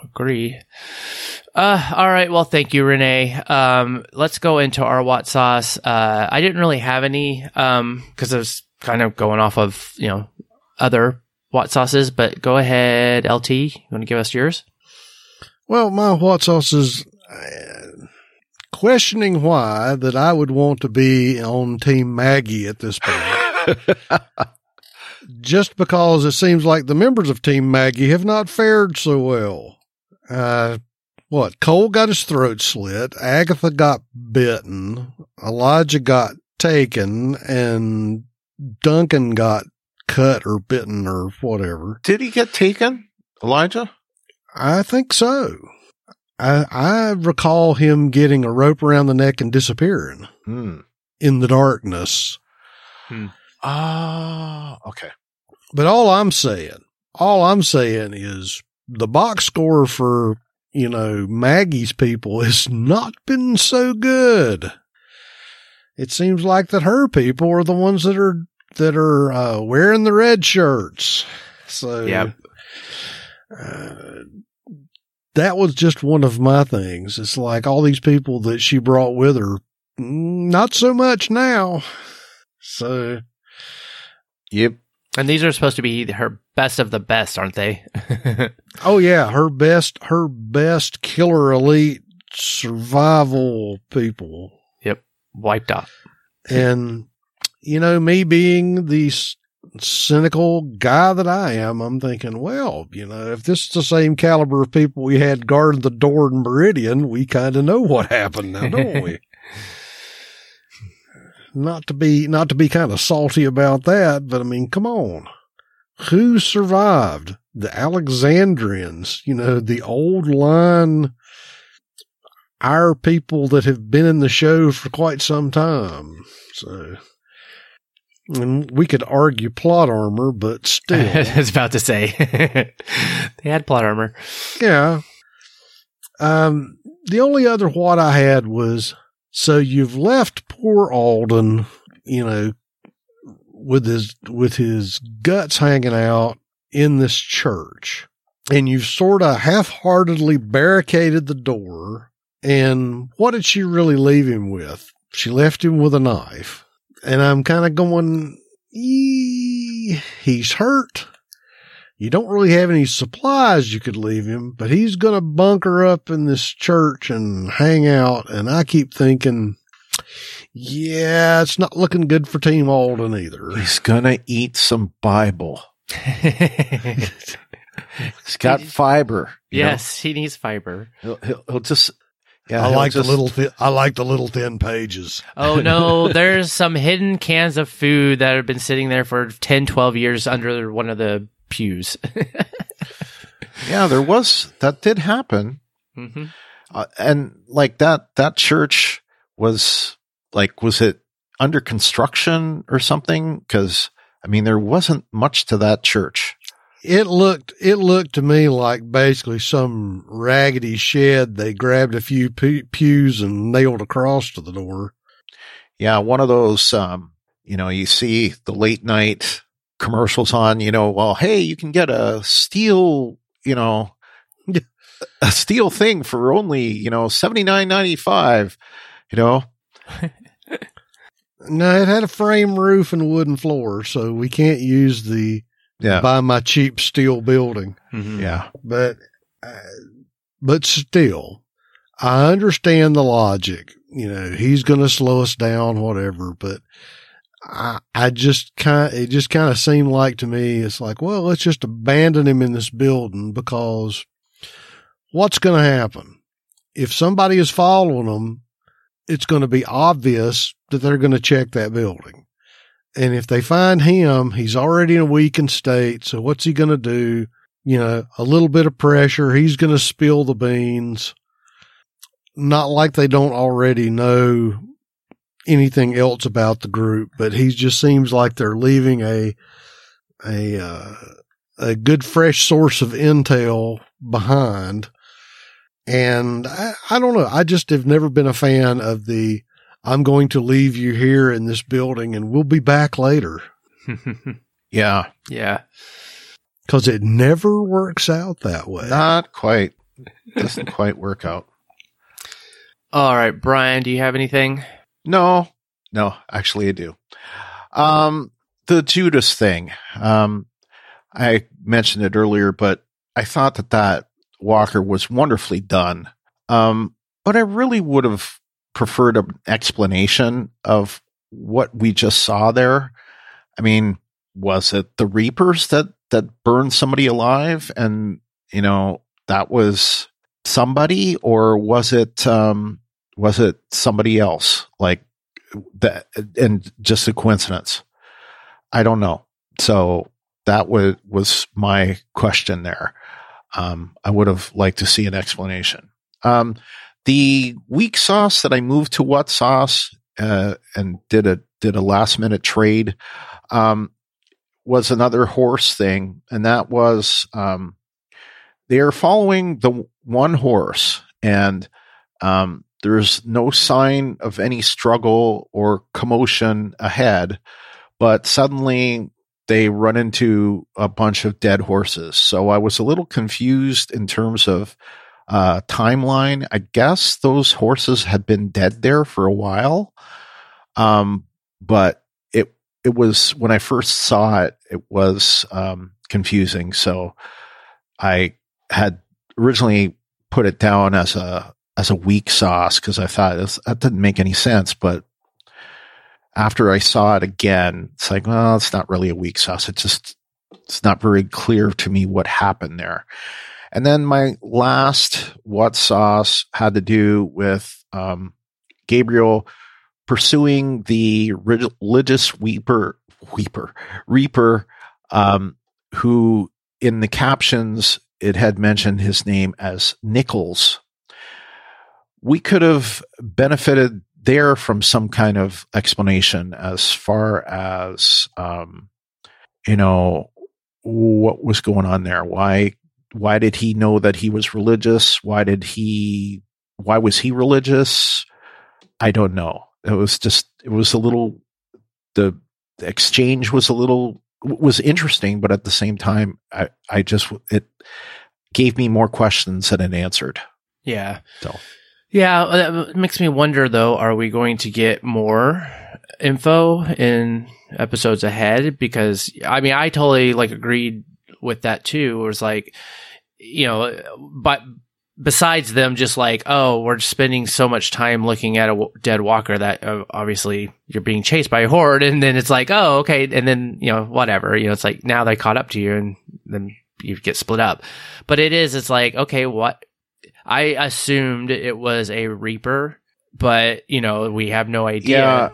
Agree. Uh, all right. Well, thank you, Renee. Um, let's go into our What Sauce. Uh, I didn't really have any, um, cause I was kind of going off of, you know, other What Sauces, but go ahead, L T. You want to give us yours? Well, my What Sauce is uh, questioning why that I would want to be on Team Maggie at this point. Just because it seems like the members of Team Maggie have not fared so well. Uh, what? Cole got his throat slit. Agatha got bitten. Elijah got taken, and Duncan got cut or bitten or whatever. Did he get taken, Elijah? I think so. I I recall him getting a rope around the neck and disappearing Hmm. in the darkness. Hmm. Ah, okay. But all I'm saying, all I'm saying is the box score for, you know, Maggie's people has not been so good. It seems like that her people are the ones that are, that are, uh, wearing the red shirts. So, Yep. uh, that was just one of my things. It's like all these people that she brought with her, not so much now. So, Yep. And these are supposed to be her best of the best, aren't they? oh yeah, her best, her best killer elite survival people. Yep. Wiped out. And, you know, me being the s- cynical guy that I am, I'm thinking, well, you know, if this is the same caliber of people we had guarding the door in Meridian, we kind of know what happened now, don't we? Not to be, not to be kind of salty about that, but I mean, come on. Who survived? The Alexandrians, you know, the old line, our people that have been in the show for quite some time. So, and we could argue plot armor, but still. I was about to say. They had plot armor. Yeah. Um, the only other what I had was, so you've left poor Alden, you know, with his, with his guts hanging out in this church, and you've sort of half-heartedly barricaded the door. And what did she really leave him with? She left him with a knife. And I'm kind of going, ee, he's hurt. You don't really have any supplies you could leave him, but he's going to bunker up in this church and hang out. And I keep thinking, yeah, it's not looking good for Team Alden either. He's gonna eat some Bible. He's got fiber. you Yes, he needs fiber. know? He'll, he'll, he'll just. Yeah, I he'll like just, the little, thi- I like the little thin pages. Oh no, there's some hidden cans of food that have been sitting there for ten, twelve years under one of the pews. Yeah, there was that did happen, Mm-hmm. uh, and like that that church was like was it under construction or something? Because I mean, there wasn't much to that church. It looked, it looked to me like basically some raggedy shed. They grabbed a few pew- pews and nailed across to the door. Yeah, one of those. Um, you know, you see the late night commercials on. You know, well, hey, you can get a steel. You know, a steel thing for only you know seventy nine ninety five. You know. No, it had a frame roof and wooden floor, so we can't use the Yeah. buy my cheap steel building. Mm-hmm. Yeah. But, uh, but still, I understand the logic. You know, he's going to slow us down, whatever. But I, I just kind, it just kind of seemed like to me, it's like, well, let's just abandon him in this building, because what's going to happen if somebody is following them? It's going to be obvious that they're going to check that building. And if they find him, he's already in a weakened state. So what's he going to do? You know, a little bit of pressure. He's going to spill the beans. Not like they don't already know anything else about the group, but he just seems like they're leaving a, a, uh, a good fresh source of intel behind. And I, I don't know. I just have never been a fan of the, I'm going to leave you here in this building and we'll be back later. Yeah. Yeah. Cause it never works out that way. Not quite. doesn't quite work out. All right, Brian, do you have anything? No, no, actually I do. Um, the Judas thing. Um, I mentioned it earlier, but I thought that that Walker was wonderfully done. Um, but I really would have preferred an explanation of what we just saw there. I mean, was it the Reapers that, that burned somebody alive? And, you know, that was somebody, or was it, um, was it somebody else? Like that, and just a coincidence? I don't know. So that was, was my question there. Um, I would have liked to see an explanation. Um, the weak sauce that I moved to what sauce, uh, and did a, did a last minute trade, um, was another horse thing. And that was, um, they're following the one horse, and, um, there's no sign of any struggle or commotion ahead, but suddenly they run into a bunch of dead horses. So I was a little confused in terms of uh, timeline. I guess those horses had been dead there for a while. Um, but it, it was, when I first saw it, it was um, confusing. So I had originally put it down as a, as a weak sauce, because I thought this, that didn't make any sense. But after I saw it again, it's like, well, it's not really a weak sauce. It's just, it's not very clear to me what happened there. And then my last what sauce had to do with um, Gabriel pursuing the religious weeper, weeper, reaper, um, who in the captions, it had mentioned his name as Nichols. We could have benefited there from some kind of explanation as far as, um, you know, what was going on there. Why, why did he know that he was religious? Why did he, why was he religious? I don't know. It was just, it was a little, the, the exchange was a little, was interesting, but at the same time, I, I just, it gave me more questions than it answered. Yeah. So. Yeah, that makes me wonder, though, are we going to get more info in episodes ahead? Because, I mean, I totally, like, agreed with that, too. It was like, you know, but besides them just like, oh, we're spending so much time looking at a w- dead walker that uh, obviously you're being chased by a horde, and then it's like, oh, okay, and then, you know, whatever. You know, it's like, now they caught up to you, and then you get split up. But it is, it's like, okay, what? I assumed it was a Reaper, but, you know, we have no idea. Yeah,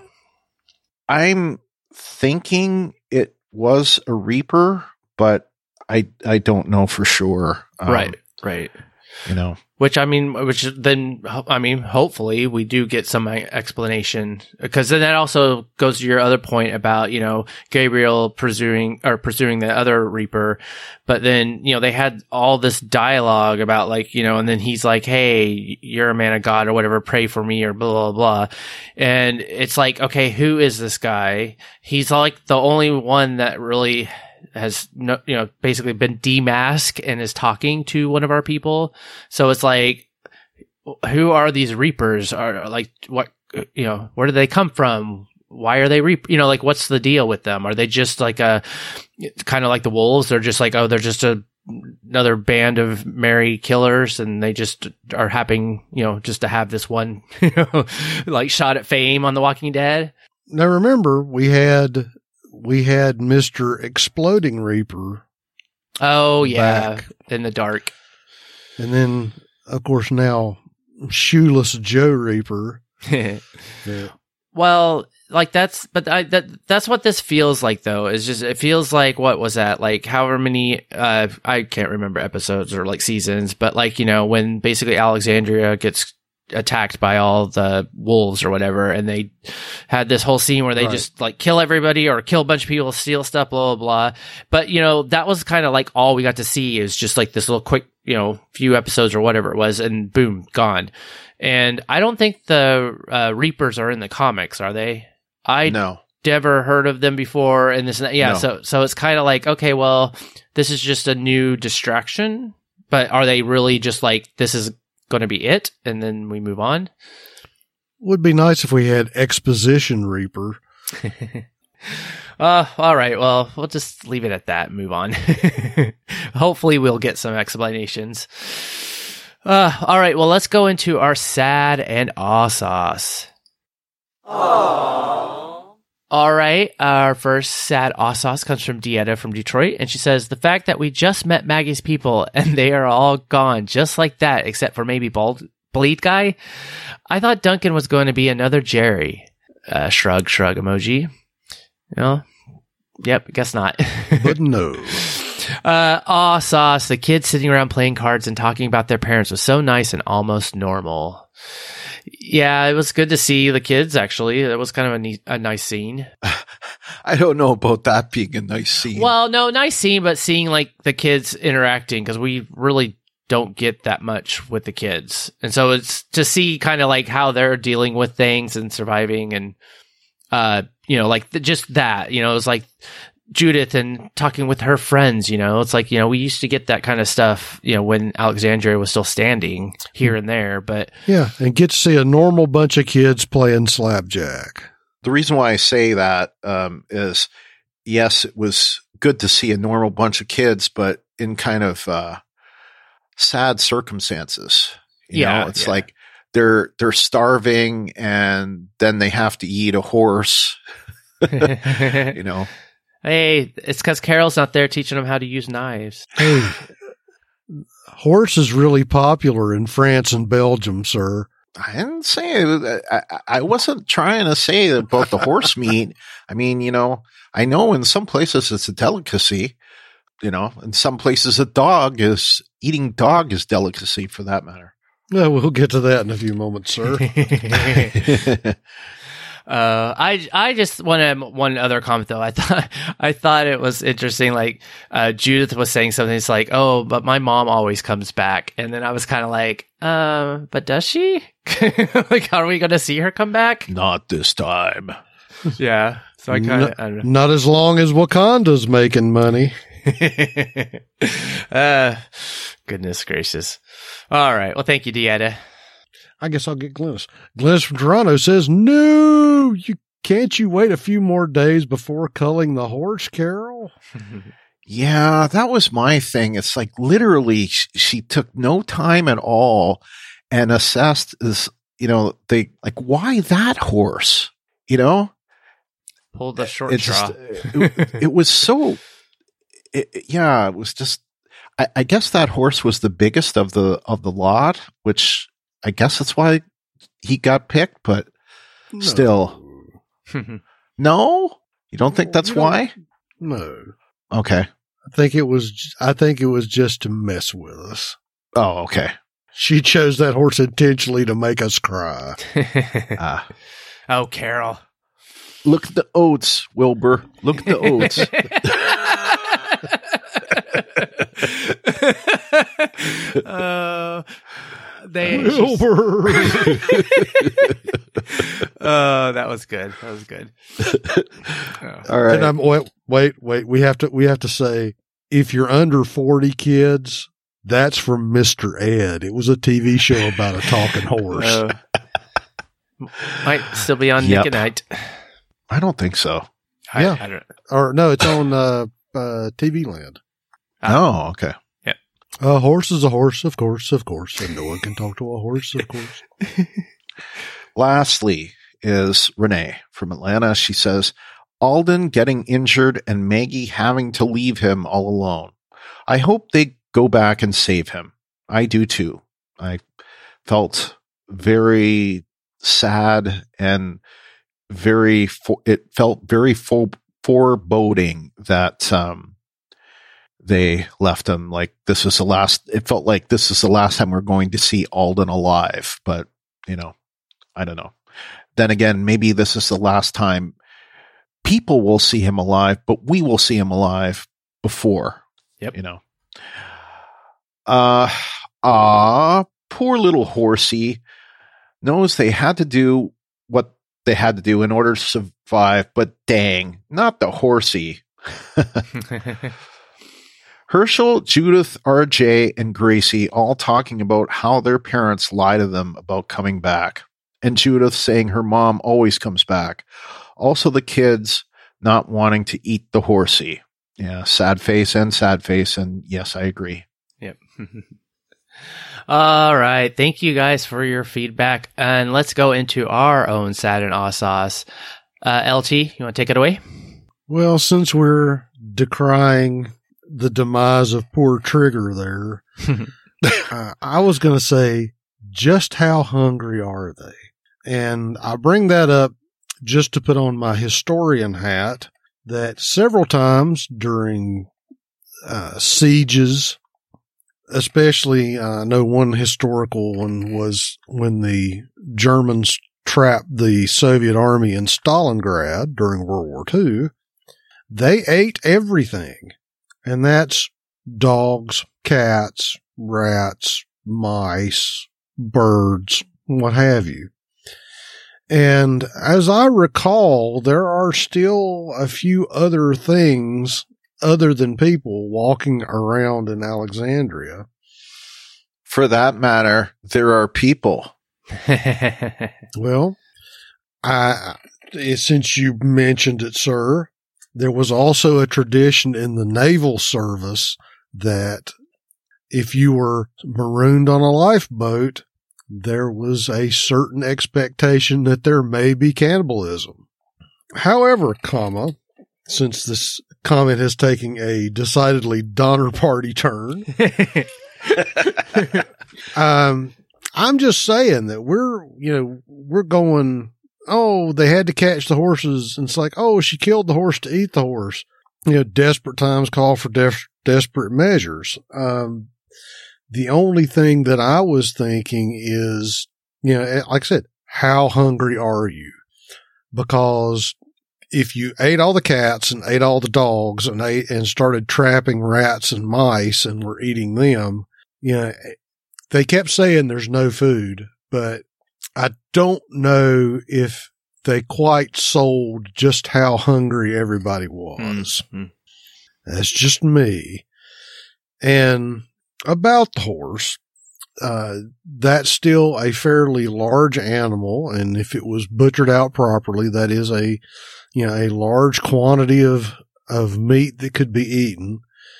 I'm thinking it was a Reaper, but I I don't know for sure. Um, right, right. You know. Which, I mean, which then, I mean, hopefully we do get some explanation, because then that also goes to your other point about, you know, Gabriel pursuing, or pursuing the other Reaper. But then, you know, they had all this dialogue about, like, you know, and then he's like, hey, you're a man of God or whatever, pray for me or blah, blah, blah. And it's like, okay, who is this guy? He's like the only one that really has no, you know, basically been demasked and is talking to one of our people. So it's like, who are these Reapers? Are like, what, you know, where do they come from? Why are they Reap? You know, like, what's the deal with them? Are they just like a, kind of like the wolves? They're just like, oh, they're just a, another band of merry killers, and they just are happy, you know, just to have this one, you know, like shot at fame on The Walking Dead. Now remember, we had, we had Mister Exploding Reaper. Oh, yeah. Back. In the dark. And then, of course, now Shoeless Joe Reaper. yeah. Well, like that's, but I, that, that's what this feels like, though, is just, it feels like, what was that? Like however many, uh, I can't remember episodes or like seasons, but like, you know, when basically Alexandria gets attacked by all the wolves or whatever, and they had this whole scene where they right. just like kill everybody or kill a bunch of people, steal stuff, blah, blah, blah. But, you know, that was kind of like all we got to see, is just like this little quick, you know, few episodes or whatever it was, and boom, gone. And I don't think the uh, Reapers are in the comics, are they? I no. never heard of them before, and this and that. Yeah, no. so so it's kind of like, okay, well, this is just a new distraction, But are they really just like, this is going to be it, and then we move on? Would be nice if we had Exposition Reaper. uh, all right. Well, we'll just leave it at that and move on. Hopefully we'll get some explanations. Uh, all right. Well, let's go into our sad and aw sauce. Aww. All right. Our first sad aw sauce comes from Dieta from Detroit, and she says, the fact that we just met Maggie's people and they are all gone just like that, except for maybe Bald Bleed Guy. I thought Duncan was going to be another Jerry. Uh, shrug, shrug emoji. You know? Yep, guess not. But no. Uh, aw sauce. The kids sitting around playing cards and talking about their parents was so nice and almost normal. Yeah, it was good to see the kids, actually. That was kind of a, neat, a nice scene. I don't know about that being a nice scene. Well, no, nice scene, but seeing like the kids interacting, because we really don't get that much with the kids. And so it's to see kind of like how they're dealing with things and surviving and, uh, you know, like the, just that, you know, it's like Judith and talking with her friends, you know, it's like, you know, we used to get that kind of stuff, you know, when Alexandria was still standing here and there, but yeah, and get to see a normal bunch of kids playing slapjack. The reason why I say that, um, is yes, it was good to see a normal bunch of kids, but in kind of, uh, sad circumstances. You yeah. know, it's yeah. like they're, they're starving and then they have to eat a horse, you know. Hey, it's because Carol's not there teaching them how to use knives. Hey, horse is really popular in France and Belgium, sir. I didn't say it. I, I wasn't trying to say about the horse meat. I mean, you know, I know in some places it's a delicacy. You know, in some places a dog is eating dog is delicacy for that matter. Yeah, we'll get to that in a few moments, sir. Uh, I I just want to one other comment though. I thought I thought it was interesting. Like uh, Judith was saying something. It's like, oh, but my mom always comes back, and then I was kind of like, uh, but does she? Like, are we going to see her come back? Not this time. Yeah. So I kind of not as long as Wakanda's making money. uh, goodness gracious. All right. Well, thank you, Dieta. I guess I'll get Glennis. Glennis from Toronto says, no, you can't you wait a few more days before culling the horse, Carol? Yeah, that was my thing. It's like literally she, she took no time at all and assessed this, you know, they like, why that horse? You know? Pulled the short it's straw. Just, it, it was so, it, yeah, it was just, I, I guess that horse was the biggest of the, of the lot, which I guess that's why he got picked, but no. Still. No? You don't think that's no, why? No. Okay. I think it was, I think it was just to mess with us. Oh, okay. She chose that horse intentionally to make us cry. uh, oh, Carol. Look at the oats, Wilbur. Look at the oats. uh, they Wilbur. Oh, that was good. That was good. Oh. All right. And I'm, wait, wait, wait. We have to, we have to say, if you're under forty kids, that's from Mister Ed. It was a T V show about a talking horse. Uh, might still be on yep. Nick and Night. I don't think so. I, yeah. I don't, or no, it's on uh, uh, T V Land. Oh, okay. Yeah. A horse is a horse, of course, of course. And no one can talk to a horse, of course. Lastly is Renee from Atlanta. She says, Alden getting injured and Maggie having to leave him all alone. I hope they go back and save him. I do too. I felt very sad and very, fo- it felt very fo- foreboding that, um, they left him. Like this is the last, it felt like this is the last time we're going to see Alden alive, but you know, I don't know. Then again, maybe this is the last time people will see him alive, but we will see him alive before, yep. you know. Uh, ah, poor little horsey knows they had to do what they had to do in order to survive, but dang, not the horsey. Herschel, Judith, R J, and Gracie all talking about how their parents lie to them about coming back. And Judith saying her mom always comes back. Also the kids not wanting to eat the horsey. Yeah, sad face and sad face. And yes, I agree. Yep. All right. Thank you guys for your feedback. And let's go into our own sad and aw sauce. Uh, L T, you want to take it away? Well, since we're decrying the demise of poor Trigger there, uh, I was going to say, just how hungry are they? And I bring that up just to put on my historian hat that several times during uh, sieges, especially uh, I know one historical one was when the Germans trapped the Soviet army in Stalingrad during World War Two, they ate everything. And that's dogs, cats, rats, mice, birds, what have you. And as I recall, there are still a few other things other than people walking around in Alexandria. For that matter, there are people. Well, I, since you mentioned it, sir, there was also a tradition in the naval service that if you were marooned on a lifeboat, there was a certain expectation that there may be cannibalism. However, comma, since this comment has taken a decidedly Donner Party turn, um, I'm just saying that we're, you know, we're going, oh, they had to catch the horses. And it's like, oh, she killed the horse to eat the horse. You know, desperate times call for def- desperate measures. Um, the only thing that I was thinking is, you know, like I said, how hungry are you? Because if you ate all the cats and ate all the dogs and ate and started trapping rats and mice and were eating them, you know, they kept saying there's no food, but I don't know if they quite sold just how hungry everybody was. Mm-hmm. That's just me. And about the horse, uh, that's still a fairly large animal. And if it was butchered out properly, that is a, you know, a large quantity of, of meat that could be eaten.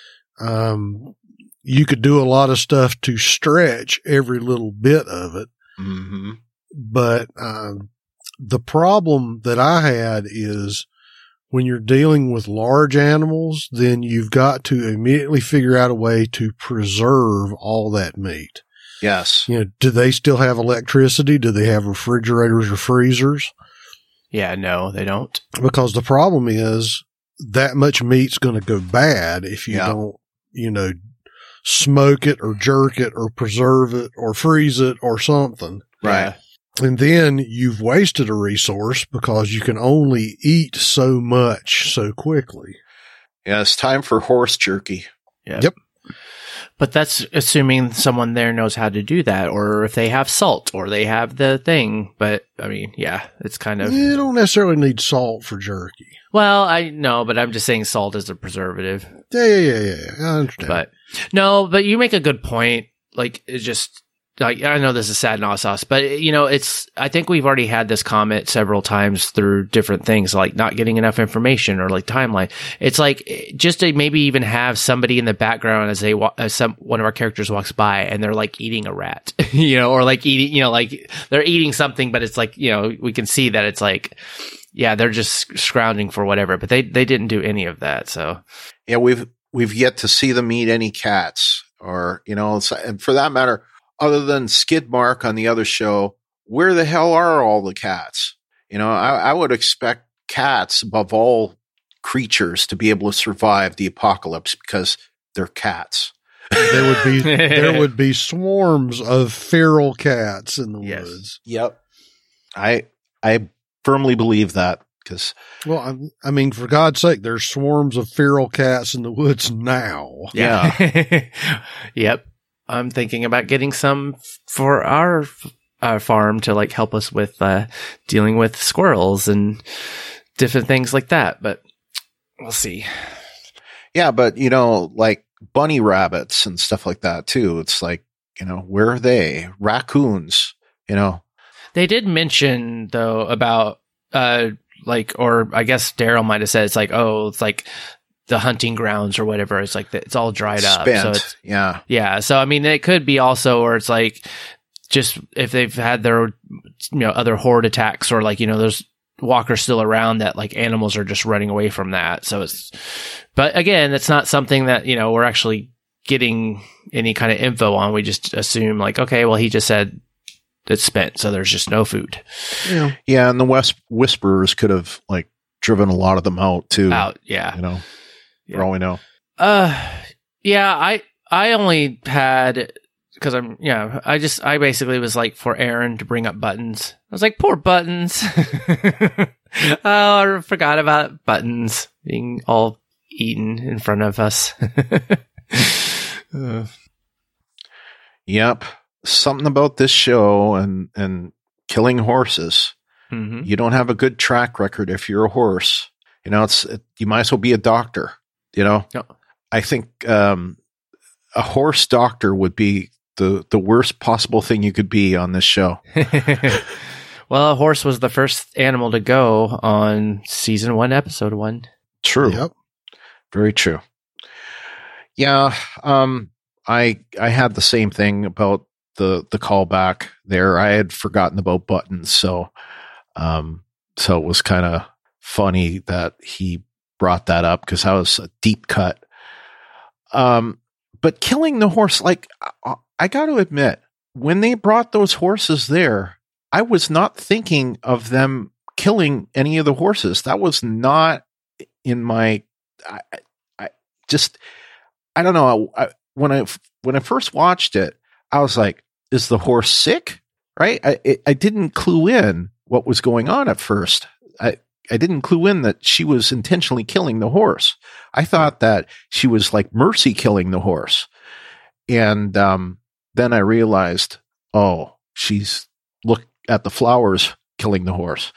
Um, you could do a lot of stuff to stretch every little bit of it. Mm-hmm. But, um, the problem that I had is when you're dealing with large animals, then you've got to immediately figure out a way to preserve all that meat. Yes. You know, do they still have electricity? Do they have refrigerators or freezers? Yeah, no, they don't. Because the problem is that much meat's going to go bad if you yeah. don't, you know, smoke it or jerk it or preserve it or freeze it or something. Right. Yeah. And then you've wasted a resource because you can only eat so much so quickly. Yeah, it's time for horse jerky. Yep. Yep. But that's assuming someone there knows how to do that, or if they have salt, or they have the thing. But, I mean, yeah, it's kind of... You don't necessarily need salt for jerky. Well, I know, but I'm just saying salt is a preservative. Yeah, yeah, yeah, yeah. yeah. I understand. But, no, but you make a good point. Like, it's just... Like, I know this is sad and aw sauce, but, you know, it's, I think we've already had this comment several times through different things, like not getting enough information or like timeline. It's like, just to maybe even have somebody in the background as they, as some, one of our characters walks by and they're like eating a rat, you know, or like eating, you know, like they're eating something, but it's like, you know, we can see that it's like, yeah, they're just scrounging for whatever, but they, they didn't do any of that. So, yeah, we've, we've yet to see them eat any cats or, you know, and for that matter, other than Skidmark on the other show, where the hell are all the cats? You know, I, I would expect cats above all creatures to be able to survive the apocalypse because they're cats. There would be there would be swarms of feral cats in the Yes. woods. Yep, I I firmly believe that because Well, I, I mean, for God's sake, there's swarms of feral cats in the woods now. yeah. Yep. I'm thinking about getting some for our, our farm to like help us with uh, dealing with squirrels and different things like that. But we'll see. yeah, but you know, like bunny rabbits and stuff like that too. It's like, you know, where are they? Raccoons, you know. They did mention though about uh like, or I guess Daryl might have said it's like, oh, it's like the hunting grounds or whatever. It's like the, it's all dried up. Spent. So it's, yeah, yeah. So I mean, it could be also, or it's like just if they've had their, you know, other horde attacks, or like, you know, there's walkers still around that like animals are just running away from that. So it's, but again, it's not something that, you know, we're actually getting any kind of info on. We just assume like, okay, well, he just said it's spent, so there's just no food. Yeah, yeah, and the West Whisperers could have like driven a lot of them out too. Out, yeah. You know, yeah. for all we know. Uh, yeah, I I only had because I'm yeah I just I basically was like for Aaron to bring up Buttons. I was like, poor Buttons. Oh, I forgot about Buttons being all eaten in front of us. uh. Yep. Something about this show and, and killing horses. Mm-hmm. You don't have a good track record if you're a horse. You know, it's it, you might as well be a doctor. You know, no. I think um, a horse doctor would be the the worst possible thing you could be on this show. Well, a horse was the first animal to go on season one, episode one. True. Yep. Very true. Yeah. Um. I I had the same thing about the the callback there. I had forgotten about Buttons, so um so it was kind of funny that he brought that up because that was a deep cut. Um but killing the horse, like I, I got to admit, when they brought those horses there, I was not thinking of them killing any of the horses. That was not in my I, I just I don't know. I, when I when I first watched it, I was like, is the horse sick? Right? I it, I didn't clue in what was going on at first. I, I didn't clue in that she was intentionally killing the horse. I thought that she was like mercy killing the horse. And um, then I realized, oh, she's look at the flowers killing the horse.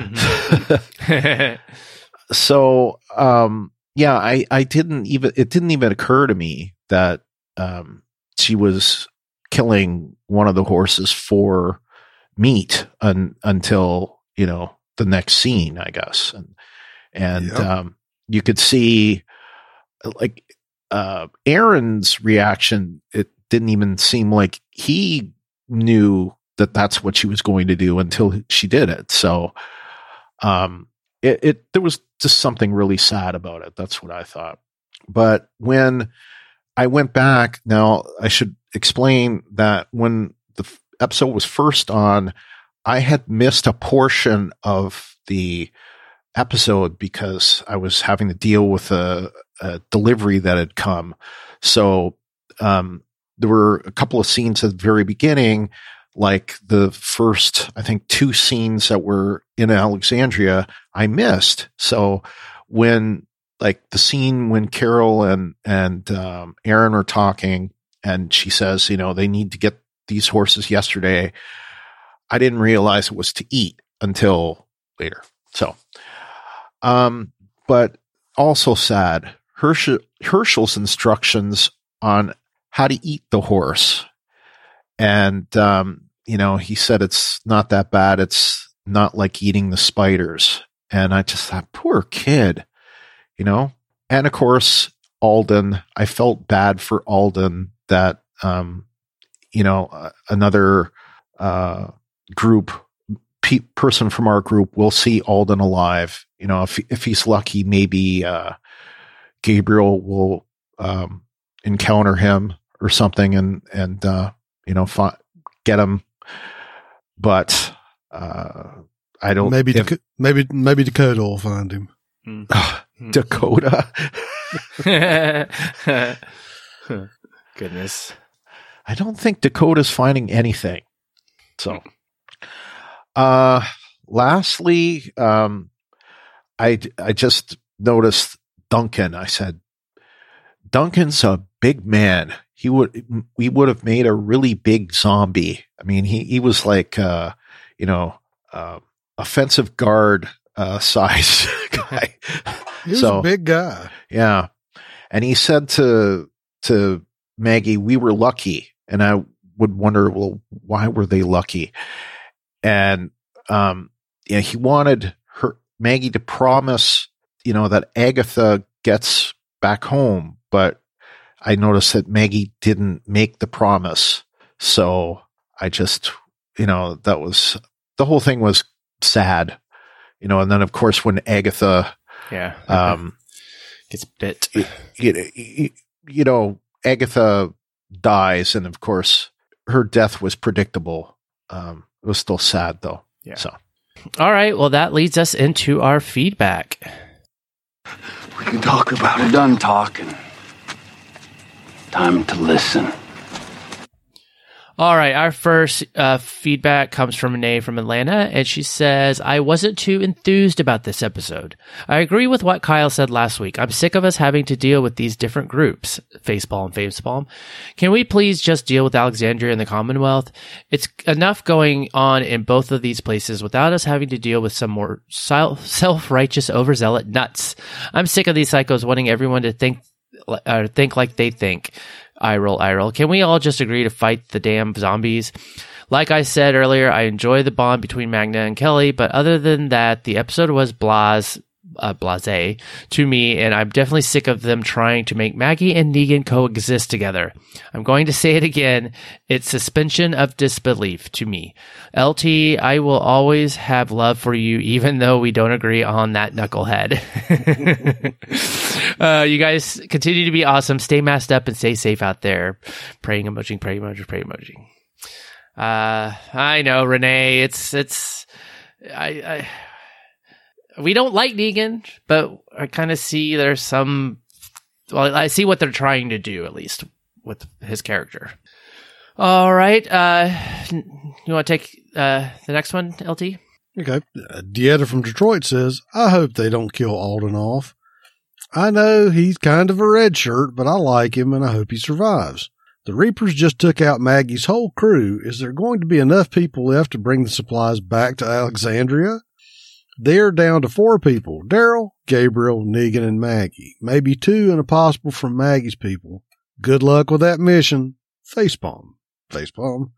Mm-hmm. So, um, yeah, I, I didn't even, it didn't even occur to me that um, she was killing one of the horses for meat un, until, you know, the next scene, I guess. And, and, yep. um, you could see like, uh, Aaron's reaction. It didn't even seem like he knew that that's what she was going to do until she did it. So, um, it, it, there was just something really sad about it. That's what I thought. But when I went back, now I should explain that when the f- episode was first on, I had missed a portion of the episode because I was having to deal with a, a delivery that had come. So, um, there were a couple of scenes at the very beginning, like the first, I think, two scenes that were in Alexandria, I missed. So when, like the scene when Carol and, and, um, Aaron are talking and she says, you know, they need to get these horses yesterday. I didn't realize it was to eat until later. So, um, but also sad, Herschel, Herschel's instructions on how to eat the horse. And, um, you know, he said it's not that bad. It's not like eating the spiders. And I just thought, poor kid, you know? And of course, Alden, I felt bad for Alden that, um, you know, uh, another, uh, group, pe- person from our group will see Alden alive. You know, if, if he's lucky, maybe, uh, Gabriel will, um, encounter him or something and, and, uh, you know, fi- get him. But, uh, I don't, maybe, if, Dak- maybe, maybe Dakota will find him. Uh, Dakota. Goodness. I don't think Dakota's finding anything. So, uh, lastly, um, I, I just noticed Duncan. I said, Duncan's a big man. He would, we would have made a really big zombie. I mean, he, he was like, uh, you know, uh, offensive guard, uh, size guy. He was so, a big guy. Yeah. And he said to to Maggie, we were lucky. And I would wonder, well, why were they lucky? And, um, yeah, he wanted her, Maggie, to promise, you know, that Agatha gets back home, but I noticed that Maggie didn't make the promise. So I just, you know, that was, the whole thing was sad, you know, and then of course when Agatha, yeah, um, gets bit, you, you, you know, Agatha dies, and of course her death was predictable. Um, it was still sad though. Yeah. So, all right. Well, that leads us into our feedback. We can talk about it. Done talking. Time to listen. All right, our first uh, feedback comes from Renee from Atlanta, and she says, I wasn't too enthused about this episode. I agree with what Kyle said last week. I'm sick of us having to deal with these different groups. Facepalm, facepalm. Can we please just deal with Alexandria and the Commonwealth? It's enough going on in both of these places without us having to deal with some more self-righteous, overzealot nuts. I'm sick of these psychos wanting everyone to think or think like they think. I roll, I roll. Can we all just agree to fight the damn zombies? Like I said earlier, I enjoy the bond between Magna and Kelly, but other than that, the episode was blase, uh, blasé to me, and I'm definitely sick of them trying to make Maggie and Negan coexist together. I'm going to say it again. It's suspension of disbelief to me. L T, I will always have love for you, even though we don't agree on that knucklehead. uh, you guys continue to be awesome. Stay masked up and stay safe out there. Praying emoji, praying emoji, praying emoji. Uh, I know, Renee. It's, it's, I, I, we don't like Negan, but I kind of see there's some, well, I see what they're trying to do, at least with his character. All right. Uh, you want to take uh, the next one, L T? Okay. Uh, Dieta from Detroit says, I hope they don't kill Alden off. I know he's kind of a red shirt, but I like him and I hope he survives. The Reapers just took out Maggie's whole crew. Is there going to be enough people left to bring the supplies back to Alexandria? They're down to four people, Daryl, Gabriel, Negan, and Maggie. Maybe two and a possible from Maggie's people. Good luck with that mission. Facepalm. Facepalm.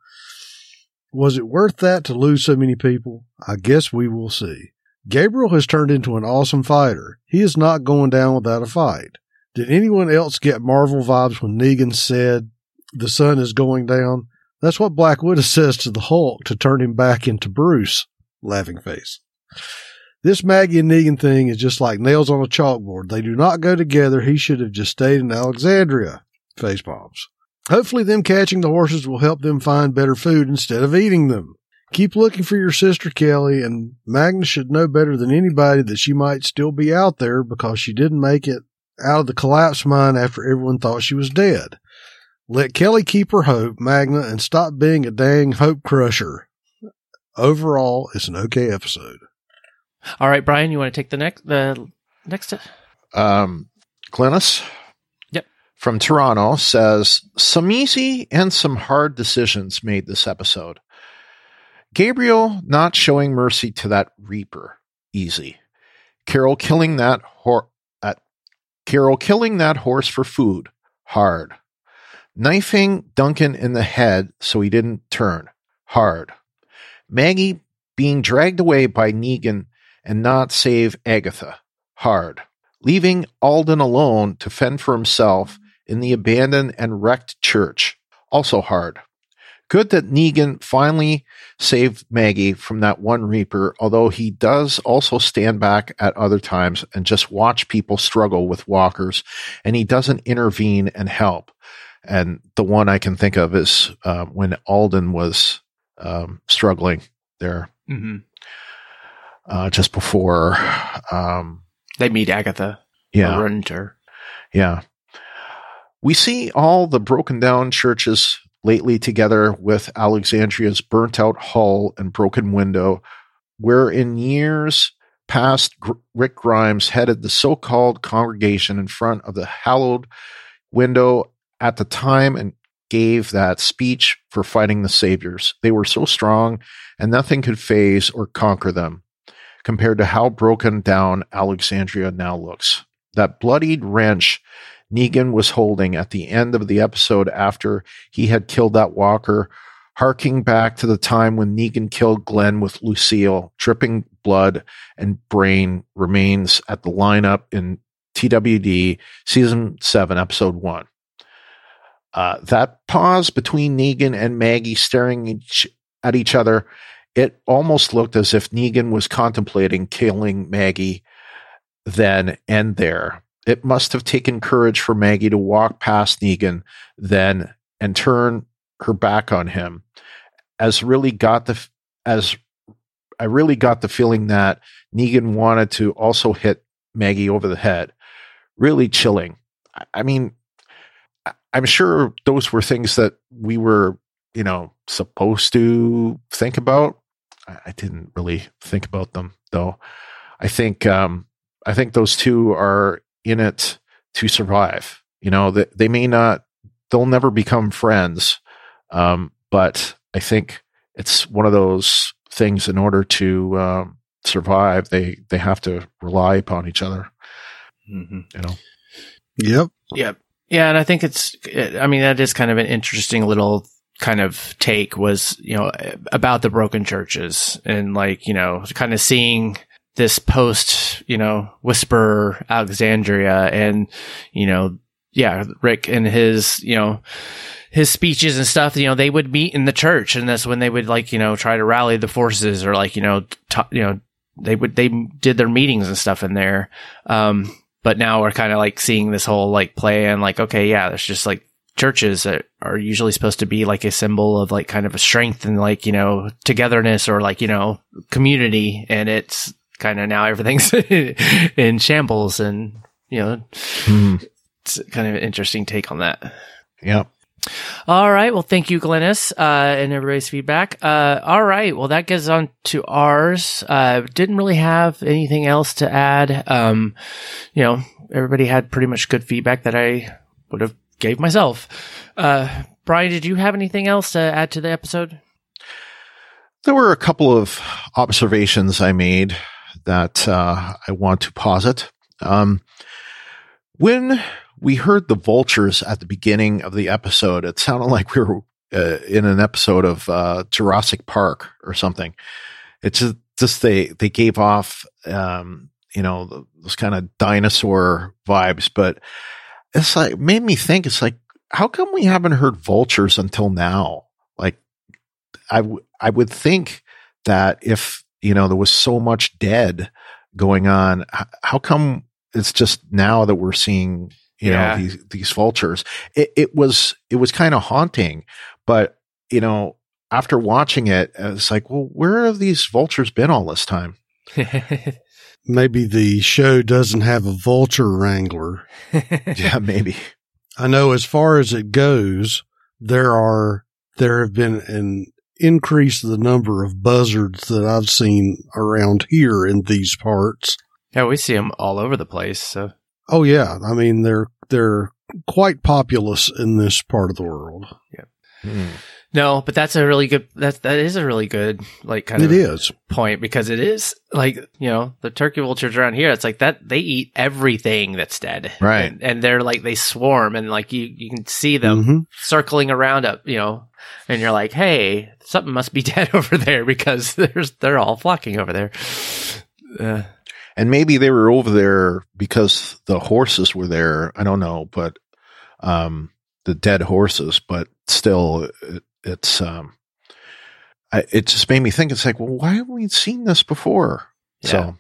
Was it worth that to lose so many people? I guess we will see. Gabriel has turned into an awesome fighter. He is not going down without a fight. Did anyone else get Marvel vibes when Negan said the sun is going down? That's what Black Widow says to the Hulk to turn him back into Bruce. Laughing face. This Maggie and Negan thing is just like nails on a chalkboard. They do not go together. He should have just stayed in Alexandria. Facepalms. Hopefully them catching the horses will help them find better food instead of eating them. Keep looking for your sister Kelly, and Magna should know better than anybody that she might still be out there because she didn't make it out of the collapse mine after everyone thought she was dead. Let Kelly keep her hope, Magna, and stop being a dang hope crusher. Overall, it's an okay episode. All right, Brian, you want to take the next, the next? Um, Glennis? Yep. From Toronto says, some easy and some hard decisions made this episode. Gabriel not showing mercy to that Reaper. Easy. Carol killing that hor- at Carol killing that horse for food. Hard. Knifing Duncan in the head so he didn't turn. Hard. Maggie being dragged away by Negan and not save Agatha. Hard. Leaving Alden alone to fend for himself in the abandoned and wrecked church. Also hard. Good that Negan finally saved Maggie from that one Reaper, although he does also stand back at other times and just watch people struggle with walkers, and he doesn't intervene and help. And the one I can think of is uh, when Alden was um, struggling there. Mm-hmm. Uh, just before um, they meet Agatha. Yeah. Or run into her. Yeah. We see all the broken down churches lately together with Alexandria's burnt out hull and broken window, where in years past Gr- Rick Grimes headed the so-called congregation in front of the hallowed window at the time and gave that speech for fighting the saviors. They were so strong and nothing could faze or conquer them, compared to how broken down Alexandria now looks. That bloodied wrench Negan was holding at the end of the episode after he had killed that walker, harking back to the time when Negan killed Glenn with Lucille. Dripping blood and brain remains at the lineup in T W D season seven, episode one. Uh, that pause between Negan and Maggie staring each, at each other, it almost looked as if Negan was contemplating killing Maggie then and there. It must have taken courage for Maggie to walk past Negan then and turn her back on him. As really got the as I really got the feeling that Negan wanted to also hit Maggie over the head. Really chilling. I mean, I'm sure those were things that we were, you know, supposed to think about. I didn't really think about them, though. I think, um, I think those two are in it to survive. You know, they, they may not, they'll never become friends. Um, but I think it's one of those things. In order to um, survive, they, they have to rely upon each other. Mm-hmm. You know? Yep. Yep. Yeah. And I think it's, I mean, that is kind of an interesting little kind of take, was, you know, about the broken churches, and like, you know, kind of seeing this post, you know, Whisper Alexandria, and, you know, yeah, Rick and his, you know, his speeches and stuff, you know, they would meet in the church, and that's when they would, like, you know, try to rally the forces, or like, you know, t- you know, they would, they did their meetings and stuff in there. Um, but now we're kind of like seeing this whole like play, and like, okay, yeah, there's just like churches that are usually supposed to be like a symbol of like kind of a strength and like, you know, togetherness, or like, you know, community. And it's kind of now everything's in shambles, and, you know, mm. it's kind of an interesting take on that. Yeah. All right. Well, thank you, Glennis, uh, and everybody's feedback. Uh, all right. Well, that gets on to ours. Uh, didn't really have anything else to add. Um, you know, everybody had pretty much good feedback that I would have gave myself. Uh, Brian, did you have anything else to add to the episode? There were a couple of observations I made that uh, I want to posit. Um, when we heard the vultures at the beginning of the episode, it sounded like we were uh, in an episode of uh, Jurassic Park or something. It's just, just they they gave off, um, you know, those kind of dinosaur vibes, but it's like, made me think, it's like, how come we haven't heard vultures until now? Like, I, w- I would think that if, you know, there was so much dead going on, h- how come it's just now that we're seeing, you yeah. know, these, these vultures? It, it was, it was kind of haunting, but, you know, after watching it, it's like, well, where have these vultures been all this time? Maybe the show doesn't have a vulture wrangler. Yeah, maybe. I know as far as it goes, there are, there have been an increase in the number of buzzards that I've seen around here in these parts. Yeah, we see them all over the place. So. Oh yeah. I mean, they're, they're quite populous in this part of the world. Yeah. Hmm. No, but that's a really good, that, that is a really good, like, kind of it is. point, because it is, like, you know, the turkey vultures around here, it's like that, they eat everything that's dead. Right. And, and they're like, they swarm, and like, you, you can see them mm-hmm. circling around up, you know, and you're like, hey, something must be dead over there, because there's, they're all flocking over there. Uh, and maybe they were over there because the horses were there. I don't know, but, um, the dead horses, but still, it, it's, um, I, it just made me think, it's like, well, why haven't we seen this before? Yeah. So,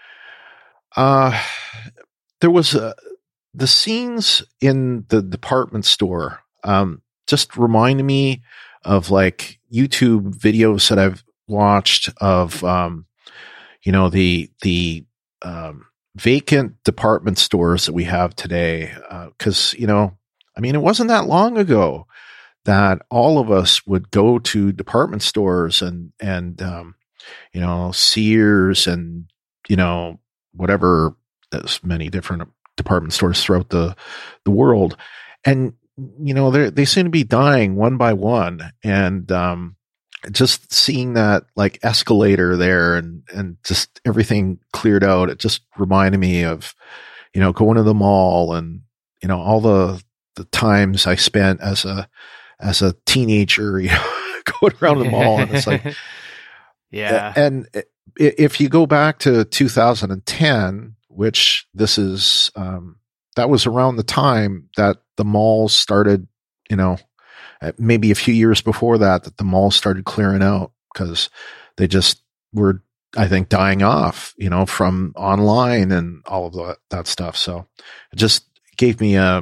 uh, there was, uh, the scenes in the department store, um, just reminded me of like YouTube videos that I've watched of, um, you know, the, the, um, vacant department stores that we have today. Uh, cause, you know, I mean, it wasn't that long ago that all of us would go to department stores and, and, um, you know, Sears and, you know, whatever, there's many different department stores throughout the, the world. And, you know, they they seem to be dying one by one. And, um, just seeing that like escalator there and, and just everything cleared out, it just reminded me of, you know, going to the mall and, you know, all the, the times I spent as a, as a teenager, you know, going around the mall, and it's like, yeah. And if you go back to two thousand ten, which this is, um, that was around the time that the malls started, you know, maybe a few years before that, that the malls started clearing out because they just were, I think, dying off, you know, from online and all of that, that stuff. So it just gave me a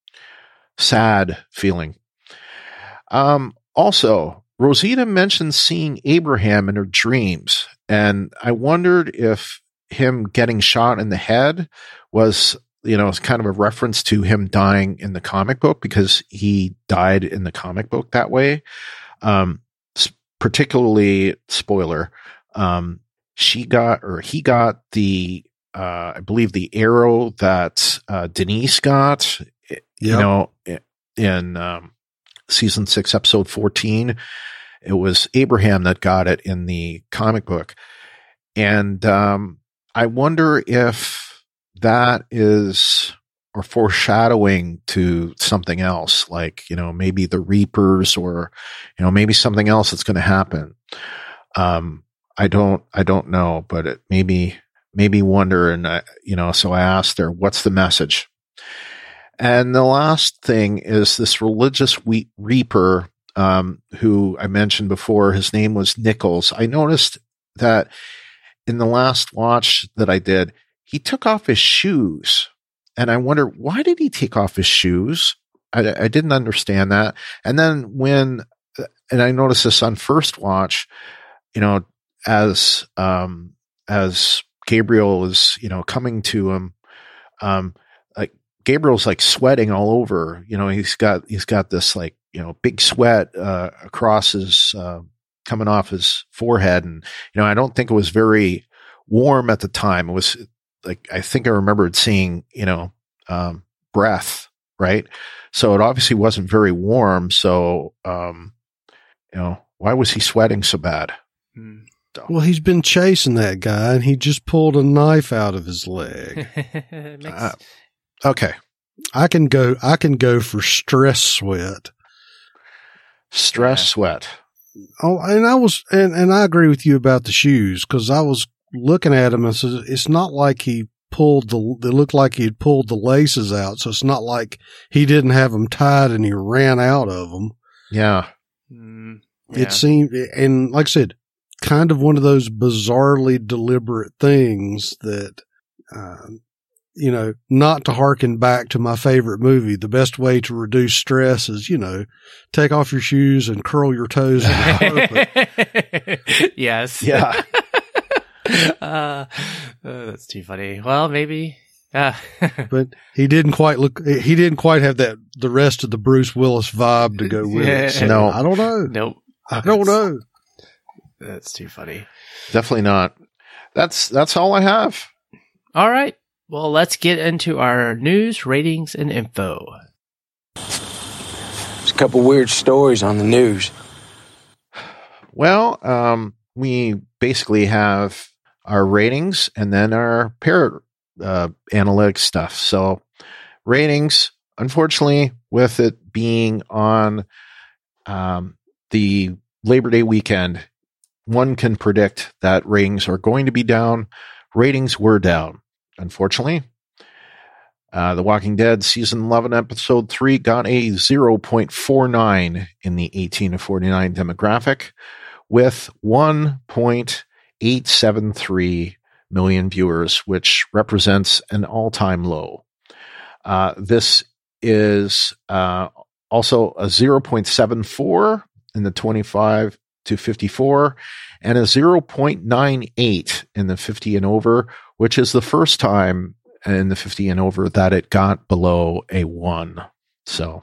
sad feeling. Um, also, Rosita mentioned seeing Abraham in her dreams, and I wondered if him getting shot in the head was, you know, kind of a reference to him dying in the comic book, because he died in the comic book that way. Um, particularly, spoiler, um, she got, or he got the, uh, I believe the arrow that, uh, Denise got, yep. you know, in, um, season six, episode fourteen. It was Abraham that got it in the comic book. And, um, I wonder if that is, or foreshadowing to something else, like, you know, maybe the Reapers, or, you know, maybe something else that's going to happen. Um, I don't, I don't know, but it made me, made me wonder. And I, you know, so I asked her, what's the message? And the last thing is this religious wheat reaper, um, who I mentioned before, his name was Nichols. I noticed that in the last watch that I did, he took off his shoes. And I wonder, why did he take off his shoes? I, I didn't understand that. And then when, and I noticed this on first watch, you know, as, um, as Gabriel is, you know, coming to him, um, like Gabriel's like sweating all over, you know, he's got, he's got this like, you know, big sweat, uh, across his, uh, coming off his forehead. And, you know, I don't think it was very warm at the time. It was like, I think I remembered seeing, you know, um, breath, right? So it obviously wasn't very warm. So, um, you know, why was he sweating so bad? Mm. So. Well, he's been chasing that guy, and he just pulled a knife out of his leg. Makes- Uh, okay. I can go, I can go for stress sweat. Stress Yeah. sweat. Oh, and I was, and, and I agree with you about the shoes, because I was looking at him and said, it's not like he pulled the, they looked like he had pulled the laces out. So it's not like he didn't have them tied and he ran out of them. Yeah. Mm, It yeah. seemed, and like I said, kind of one of those bizarrely deliberate things that, um, you know, not to harken back to my favorite movie, the best way to reduce stress is, you know, take off your shoes and curl your toes in the carpet. Yes. Yeah. uh, oh, that's too funny. Well, maybe. Uh, But he didn't quite look, he didn't quite have that, the rest of the Bruce Willis vibe to go with it. So No. I don't know. nope. I don't know. That's too funny. Definitely not. That's, that's all I have. All right. Well, let's get into our news, ratings, and info. There's a couple weird stories on the news. Well, um, we basically have our ratings and then our pair, uh, analytics stuff. So ratings, unfortunately, with it being on, um, the Labor Day weekend, one can predict that ratings are going to be down. Ratings were down, unfortunately. Uh, The Walking Dead season eleven, episode three got a zero point four nine in the eighteen to forty-nine demographic, with one point eight seven three million viewers, which represents an all-time low. Uh, this is uh, also a zero point seven four in the twenty-five to fifty-four and a zero point nine eight in the fifty and over, which is the first time in the fifty and over that it got below a one. So,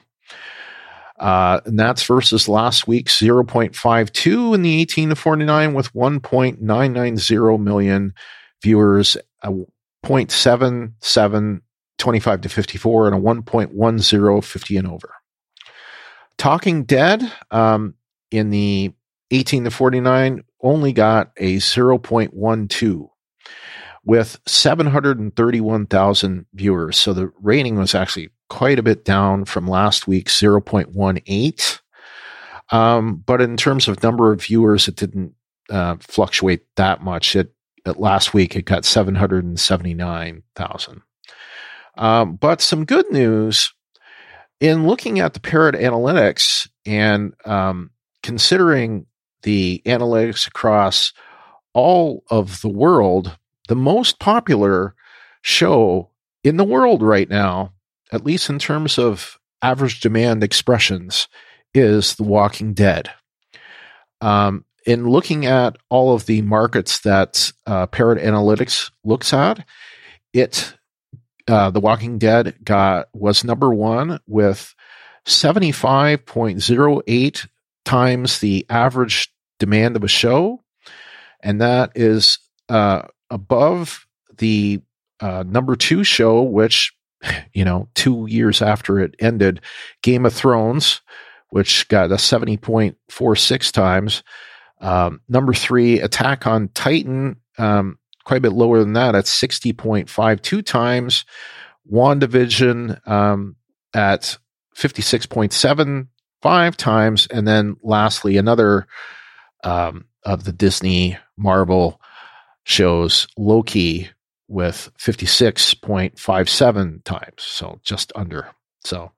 uh, and that's versus last week's zero point five two in the eighteen to forty-nine with one point nine nine zero million viewers, a zero point seven seven twenty-five to fifty-four, and a one point one zero fifty and over. Talking Dead, um, in the eighteen to forty-nine only got a zero point one two, with seven hundred thirty-one thousand viewers. So the rating was actually quite a bit down from last week's zero point one eight. Um, but in terms of number of viewers, it didn't uh, fluctuate that much. It, at last week, it got seven hundred seventy-nine thousand. Um, but some good news in looking at the Parrot analytics and um, considering the analytics across all of the world, the most popular show in the world right now, at least in terms of average demand expressions, is The Walking Dead. Um, in looking at all of the markets that uh, Parrot Analytics looks at, it uh, The Walking Dead got was number one with seventy-five point zero eight times the average demand of a show, and that is uh, above the uh, number two show, which, you know, two years after it ended, Game of Thrones, which got a seventy point four six times. Um, number three, Attack on Titan, um, quite a bit lower than that at sixty point five two times. WandaVision um, at fifty-six point seven five times. And then lastly, another um, of the Disney Marvel shows, Loki, with fifty-six point five seven times. So just under. So,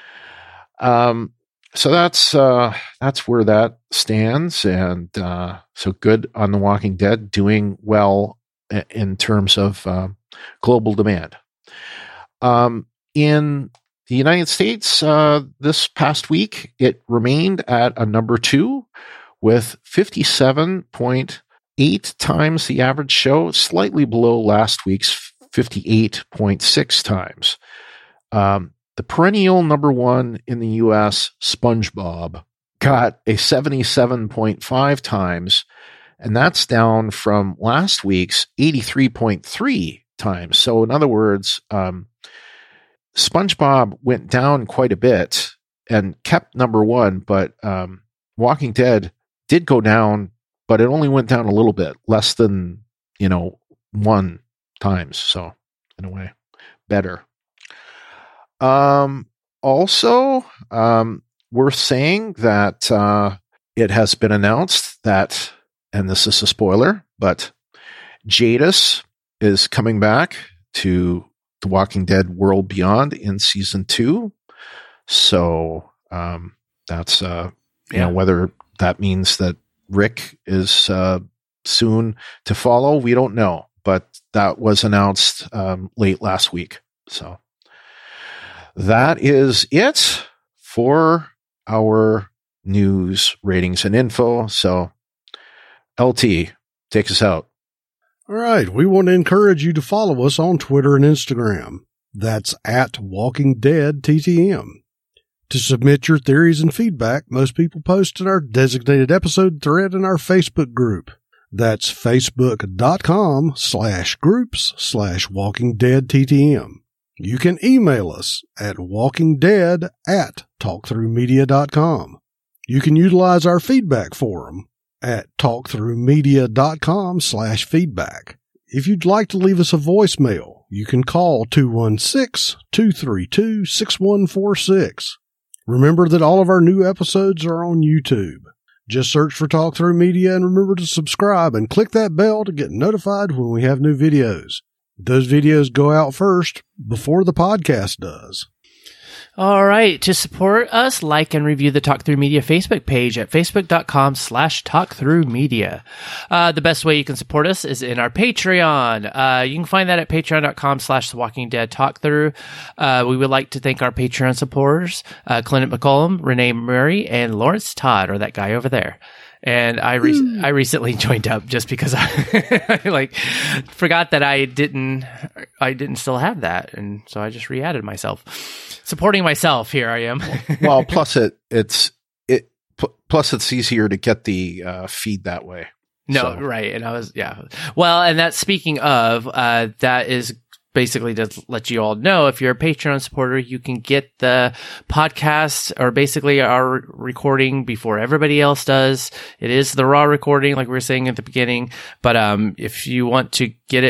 um, So that's uh, that's where that stands, and uh, so good on The Walking Dead, doing well in terms of uh, global demand. Um, in the United States, uh, this past week, it remained at a number two with fifty-seven point eight times the average show, slightly below last week's fifty-eight point six times. Um, The perennial number one in the U S, SpongeBob, got a seventy-seven point five times, and that's down from last week's eighty-three point three times. So in other words, um, SpongeBob went down quite a bit and kept number one, but um, Walking Dead did go down, but it only went down a little bit, less than, you know, one times. So in a way, better. Um, also, um, worth saying that, uh, it has been announced that, and this is a spoiler, but Jadis is coming back to The Walking Dead World Beyond in season two. So, um, that's, uh, you Yeah. know, whether that means that Rick is, uh, soon to follow, we don't know, but that was announced, um, late last week. So. That is it for our news, ratings, and info. So, L T, take us out. All right. We want to encourage you to follow us on Twitter and Instagram. That's at Walking Dead T T M. To submit your theories and feedback, most people post in our designated episode thread in our Facebook group. That's facebook.com slash groups slash Walking Dead T T M. You can email us at walkingdead at talkthroughmedia.com. You can utilize our feedback forum at talkthroughmedia.com slash feedback. If you'd like to leave us a voicemail, you can call two one six, two three two, six one four six. Remember that all of our new episodes are on YouTube. Just search for Talk Through Media and remember to subscribe and click that bell to get notified when we have new videos. Those videos go out first before the podcast does. All right. To support us, like and review the Talk Through Media Facebook page at facebook.com slash talkthroughmedia. Uh, the best way you can support us is in our Patreon. Uh, you can find that at patreon.com slash The Walking Dead Talk Through. Uh, we would like to thank our Patreon supporters, uh, Clement McCollum, Renee Murray, and Lawrence Todd, or that guy over there. And I re- mm. I recently joined up just because I, I like forgot that I didn't I didn't still have that, and so I just re-added myself, supporting myself. Here I am. Well, plus it it's it plus it's easier to get the uh, feed that way. No, so. Right, and I was yeah. Well, and that speaking of uh, that is. Basically to let you all know, if you're a Patreon supporter, you can get the podcast or basically our recording before everybody else does. It is the raw recording, like we were saying at the beginning. But um, if you want to get it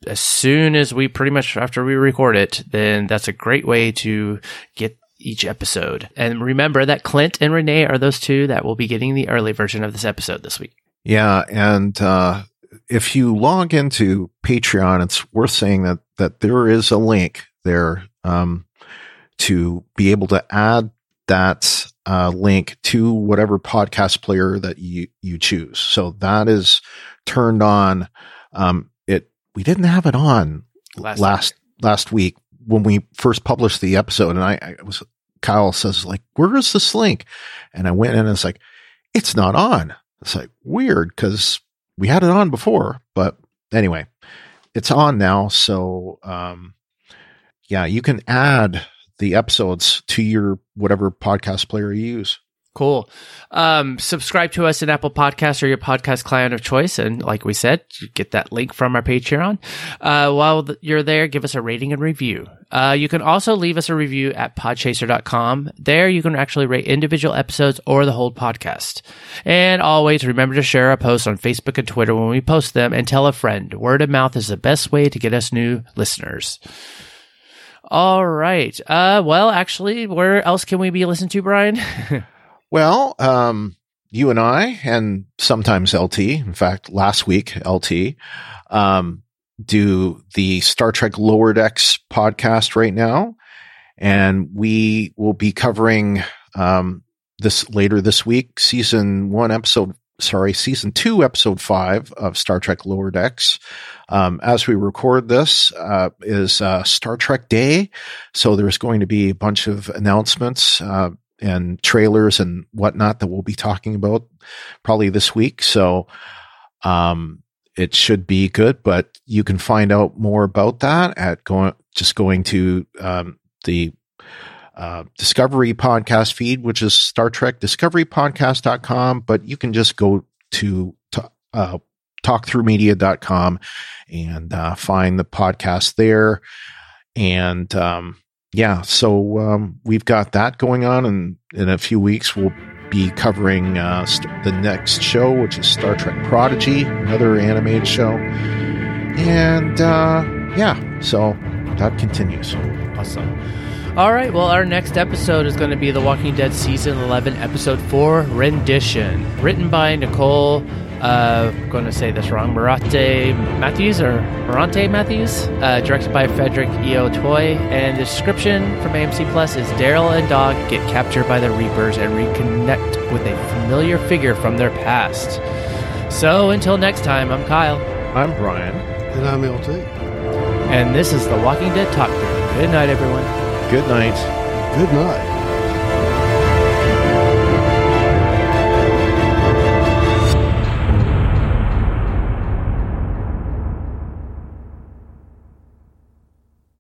as soon as we pretty much after we record it, then that's a great way to get each episode. And remember that Clint and Renee are those two that will be getting the early version of this episode this week. Yeah. And, uh, if you log into Patreon, it's worth saying that, that there is a link there, um, to be able to add that, uh, link to whatever podcast player that you, you choose. So that is turned on. Um, it, we didn't have it on Last last, last week when we first published the episode, and I, I was, Kyle says like, where is this link? And I went in and it's like, it's not on. It's like weird because we had it on before, but anyway, it's on now. So, um, yeah, you can add the episodes to your whatever podcast player you use. Cool. Um, subscribe to us in Apple Podcasts or your podcast client of choice. And like we said, you get that link from our Patreon. Uh, while th- you're there, give us a rating and review. Uh, you can also leave us a review at podchaser dot com. There you can actually rate individual episodes or the whole podcast. And always remember to share our posts on Facebook and Twitter when we post them, and tell a friend. Word of mouth is the best way to get us new listeners. All right. Uh, well, actually, where else can we be listened to, Brian? Well, um, you and I, and sometimes L T, in fact, last week, L T, um, do the Star Trek Lower Decks podcast right now. And we will be covering, um, this later this week, season one episode, sorry, season two, episode five of Star Trek Lower Decks. Um, as we record this, uh, is, uh, Star Trek Day. So there's going to be a bunch of announcements, uh, and trailers and whatnot that we'll be talking about probably this week. So, um, it should be good, but you can find out more about that at going, just going to, um, the, uh, Discovery podcast feed, which is Star Trek Discovery Podcast dot com, but you can just go to, uh, talk through media dot com and, uh, find the podcast there. And, um, Yeah, so um, we've got that going on, and in a few weeks we'll be covering uh, st- the next show, which is Star Trek Prodigy, another animated show. And uh, yeah, so that continues. Awesome. All right, well, our next episode is going to be The Walking Dead Season eleven, Episode four, Rendition. Written by Nicole, uh, I'm going to say this wrong, Marate Matthews, or Marante Matthews. Uh, directed by Frederick E O. Toy. And the description from A M C Plus is Daryl and Dog get captured by the Reapers and reconnect with a familiar figure from their past. So, until next time, I'm Kyle. I'm Brian. And I'm L T. And this is The Walking Dead Talk Through. Good night, everyone. Good night. Good night.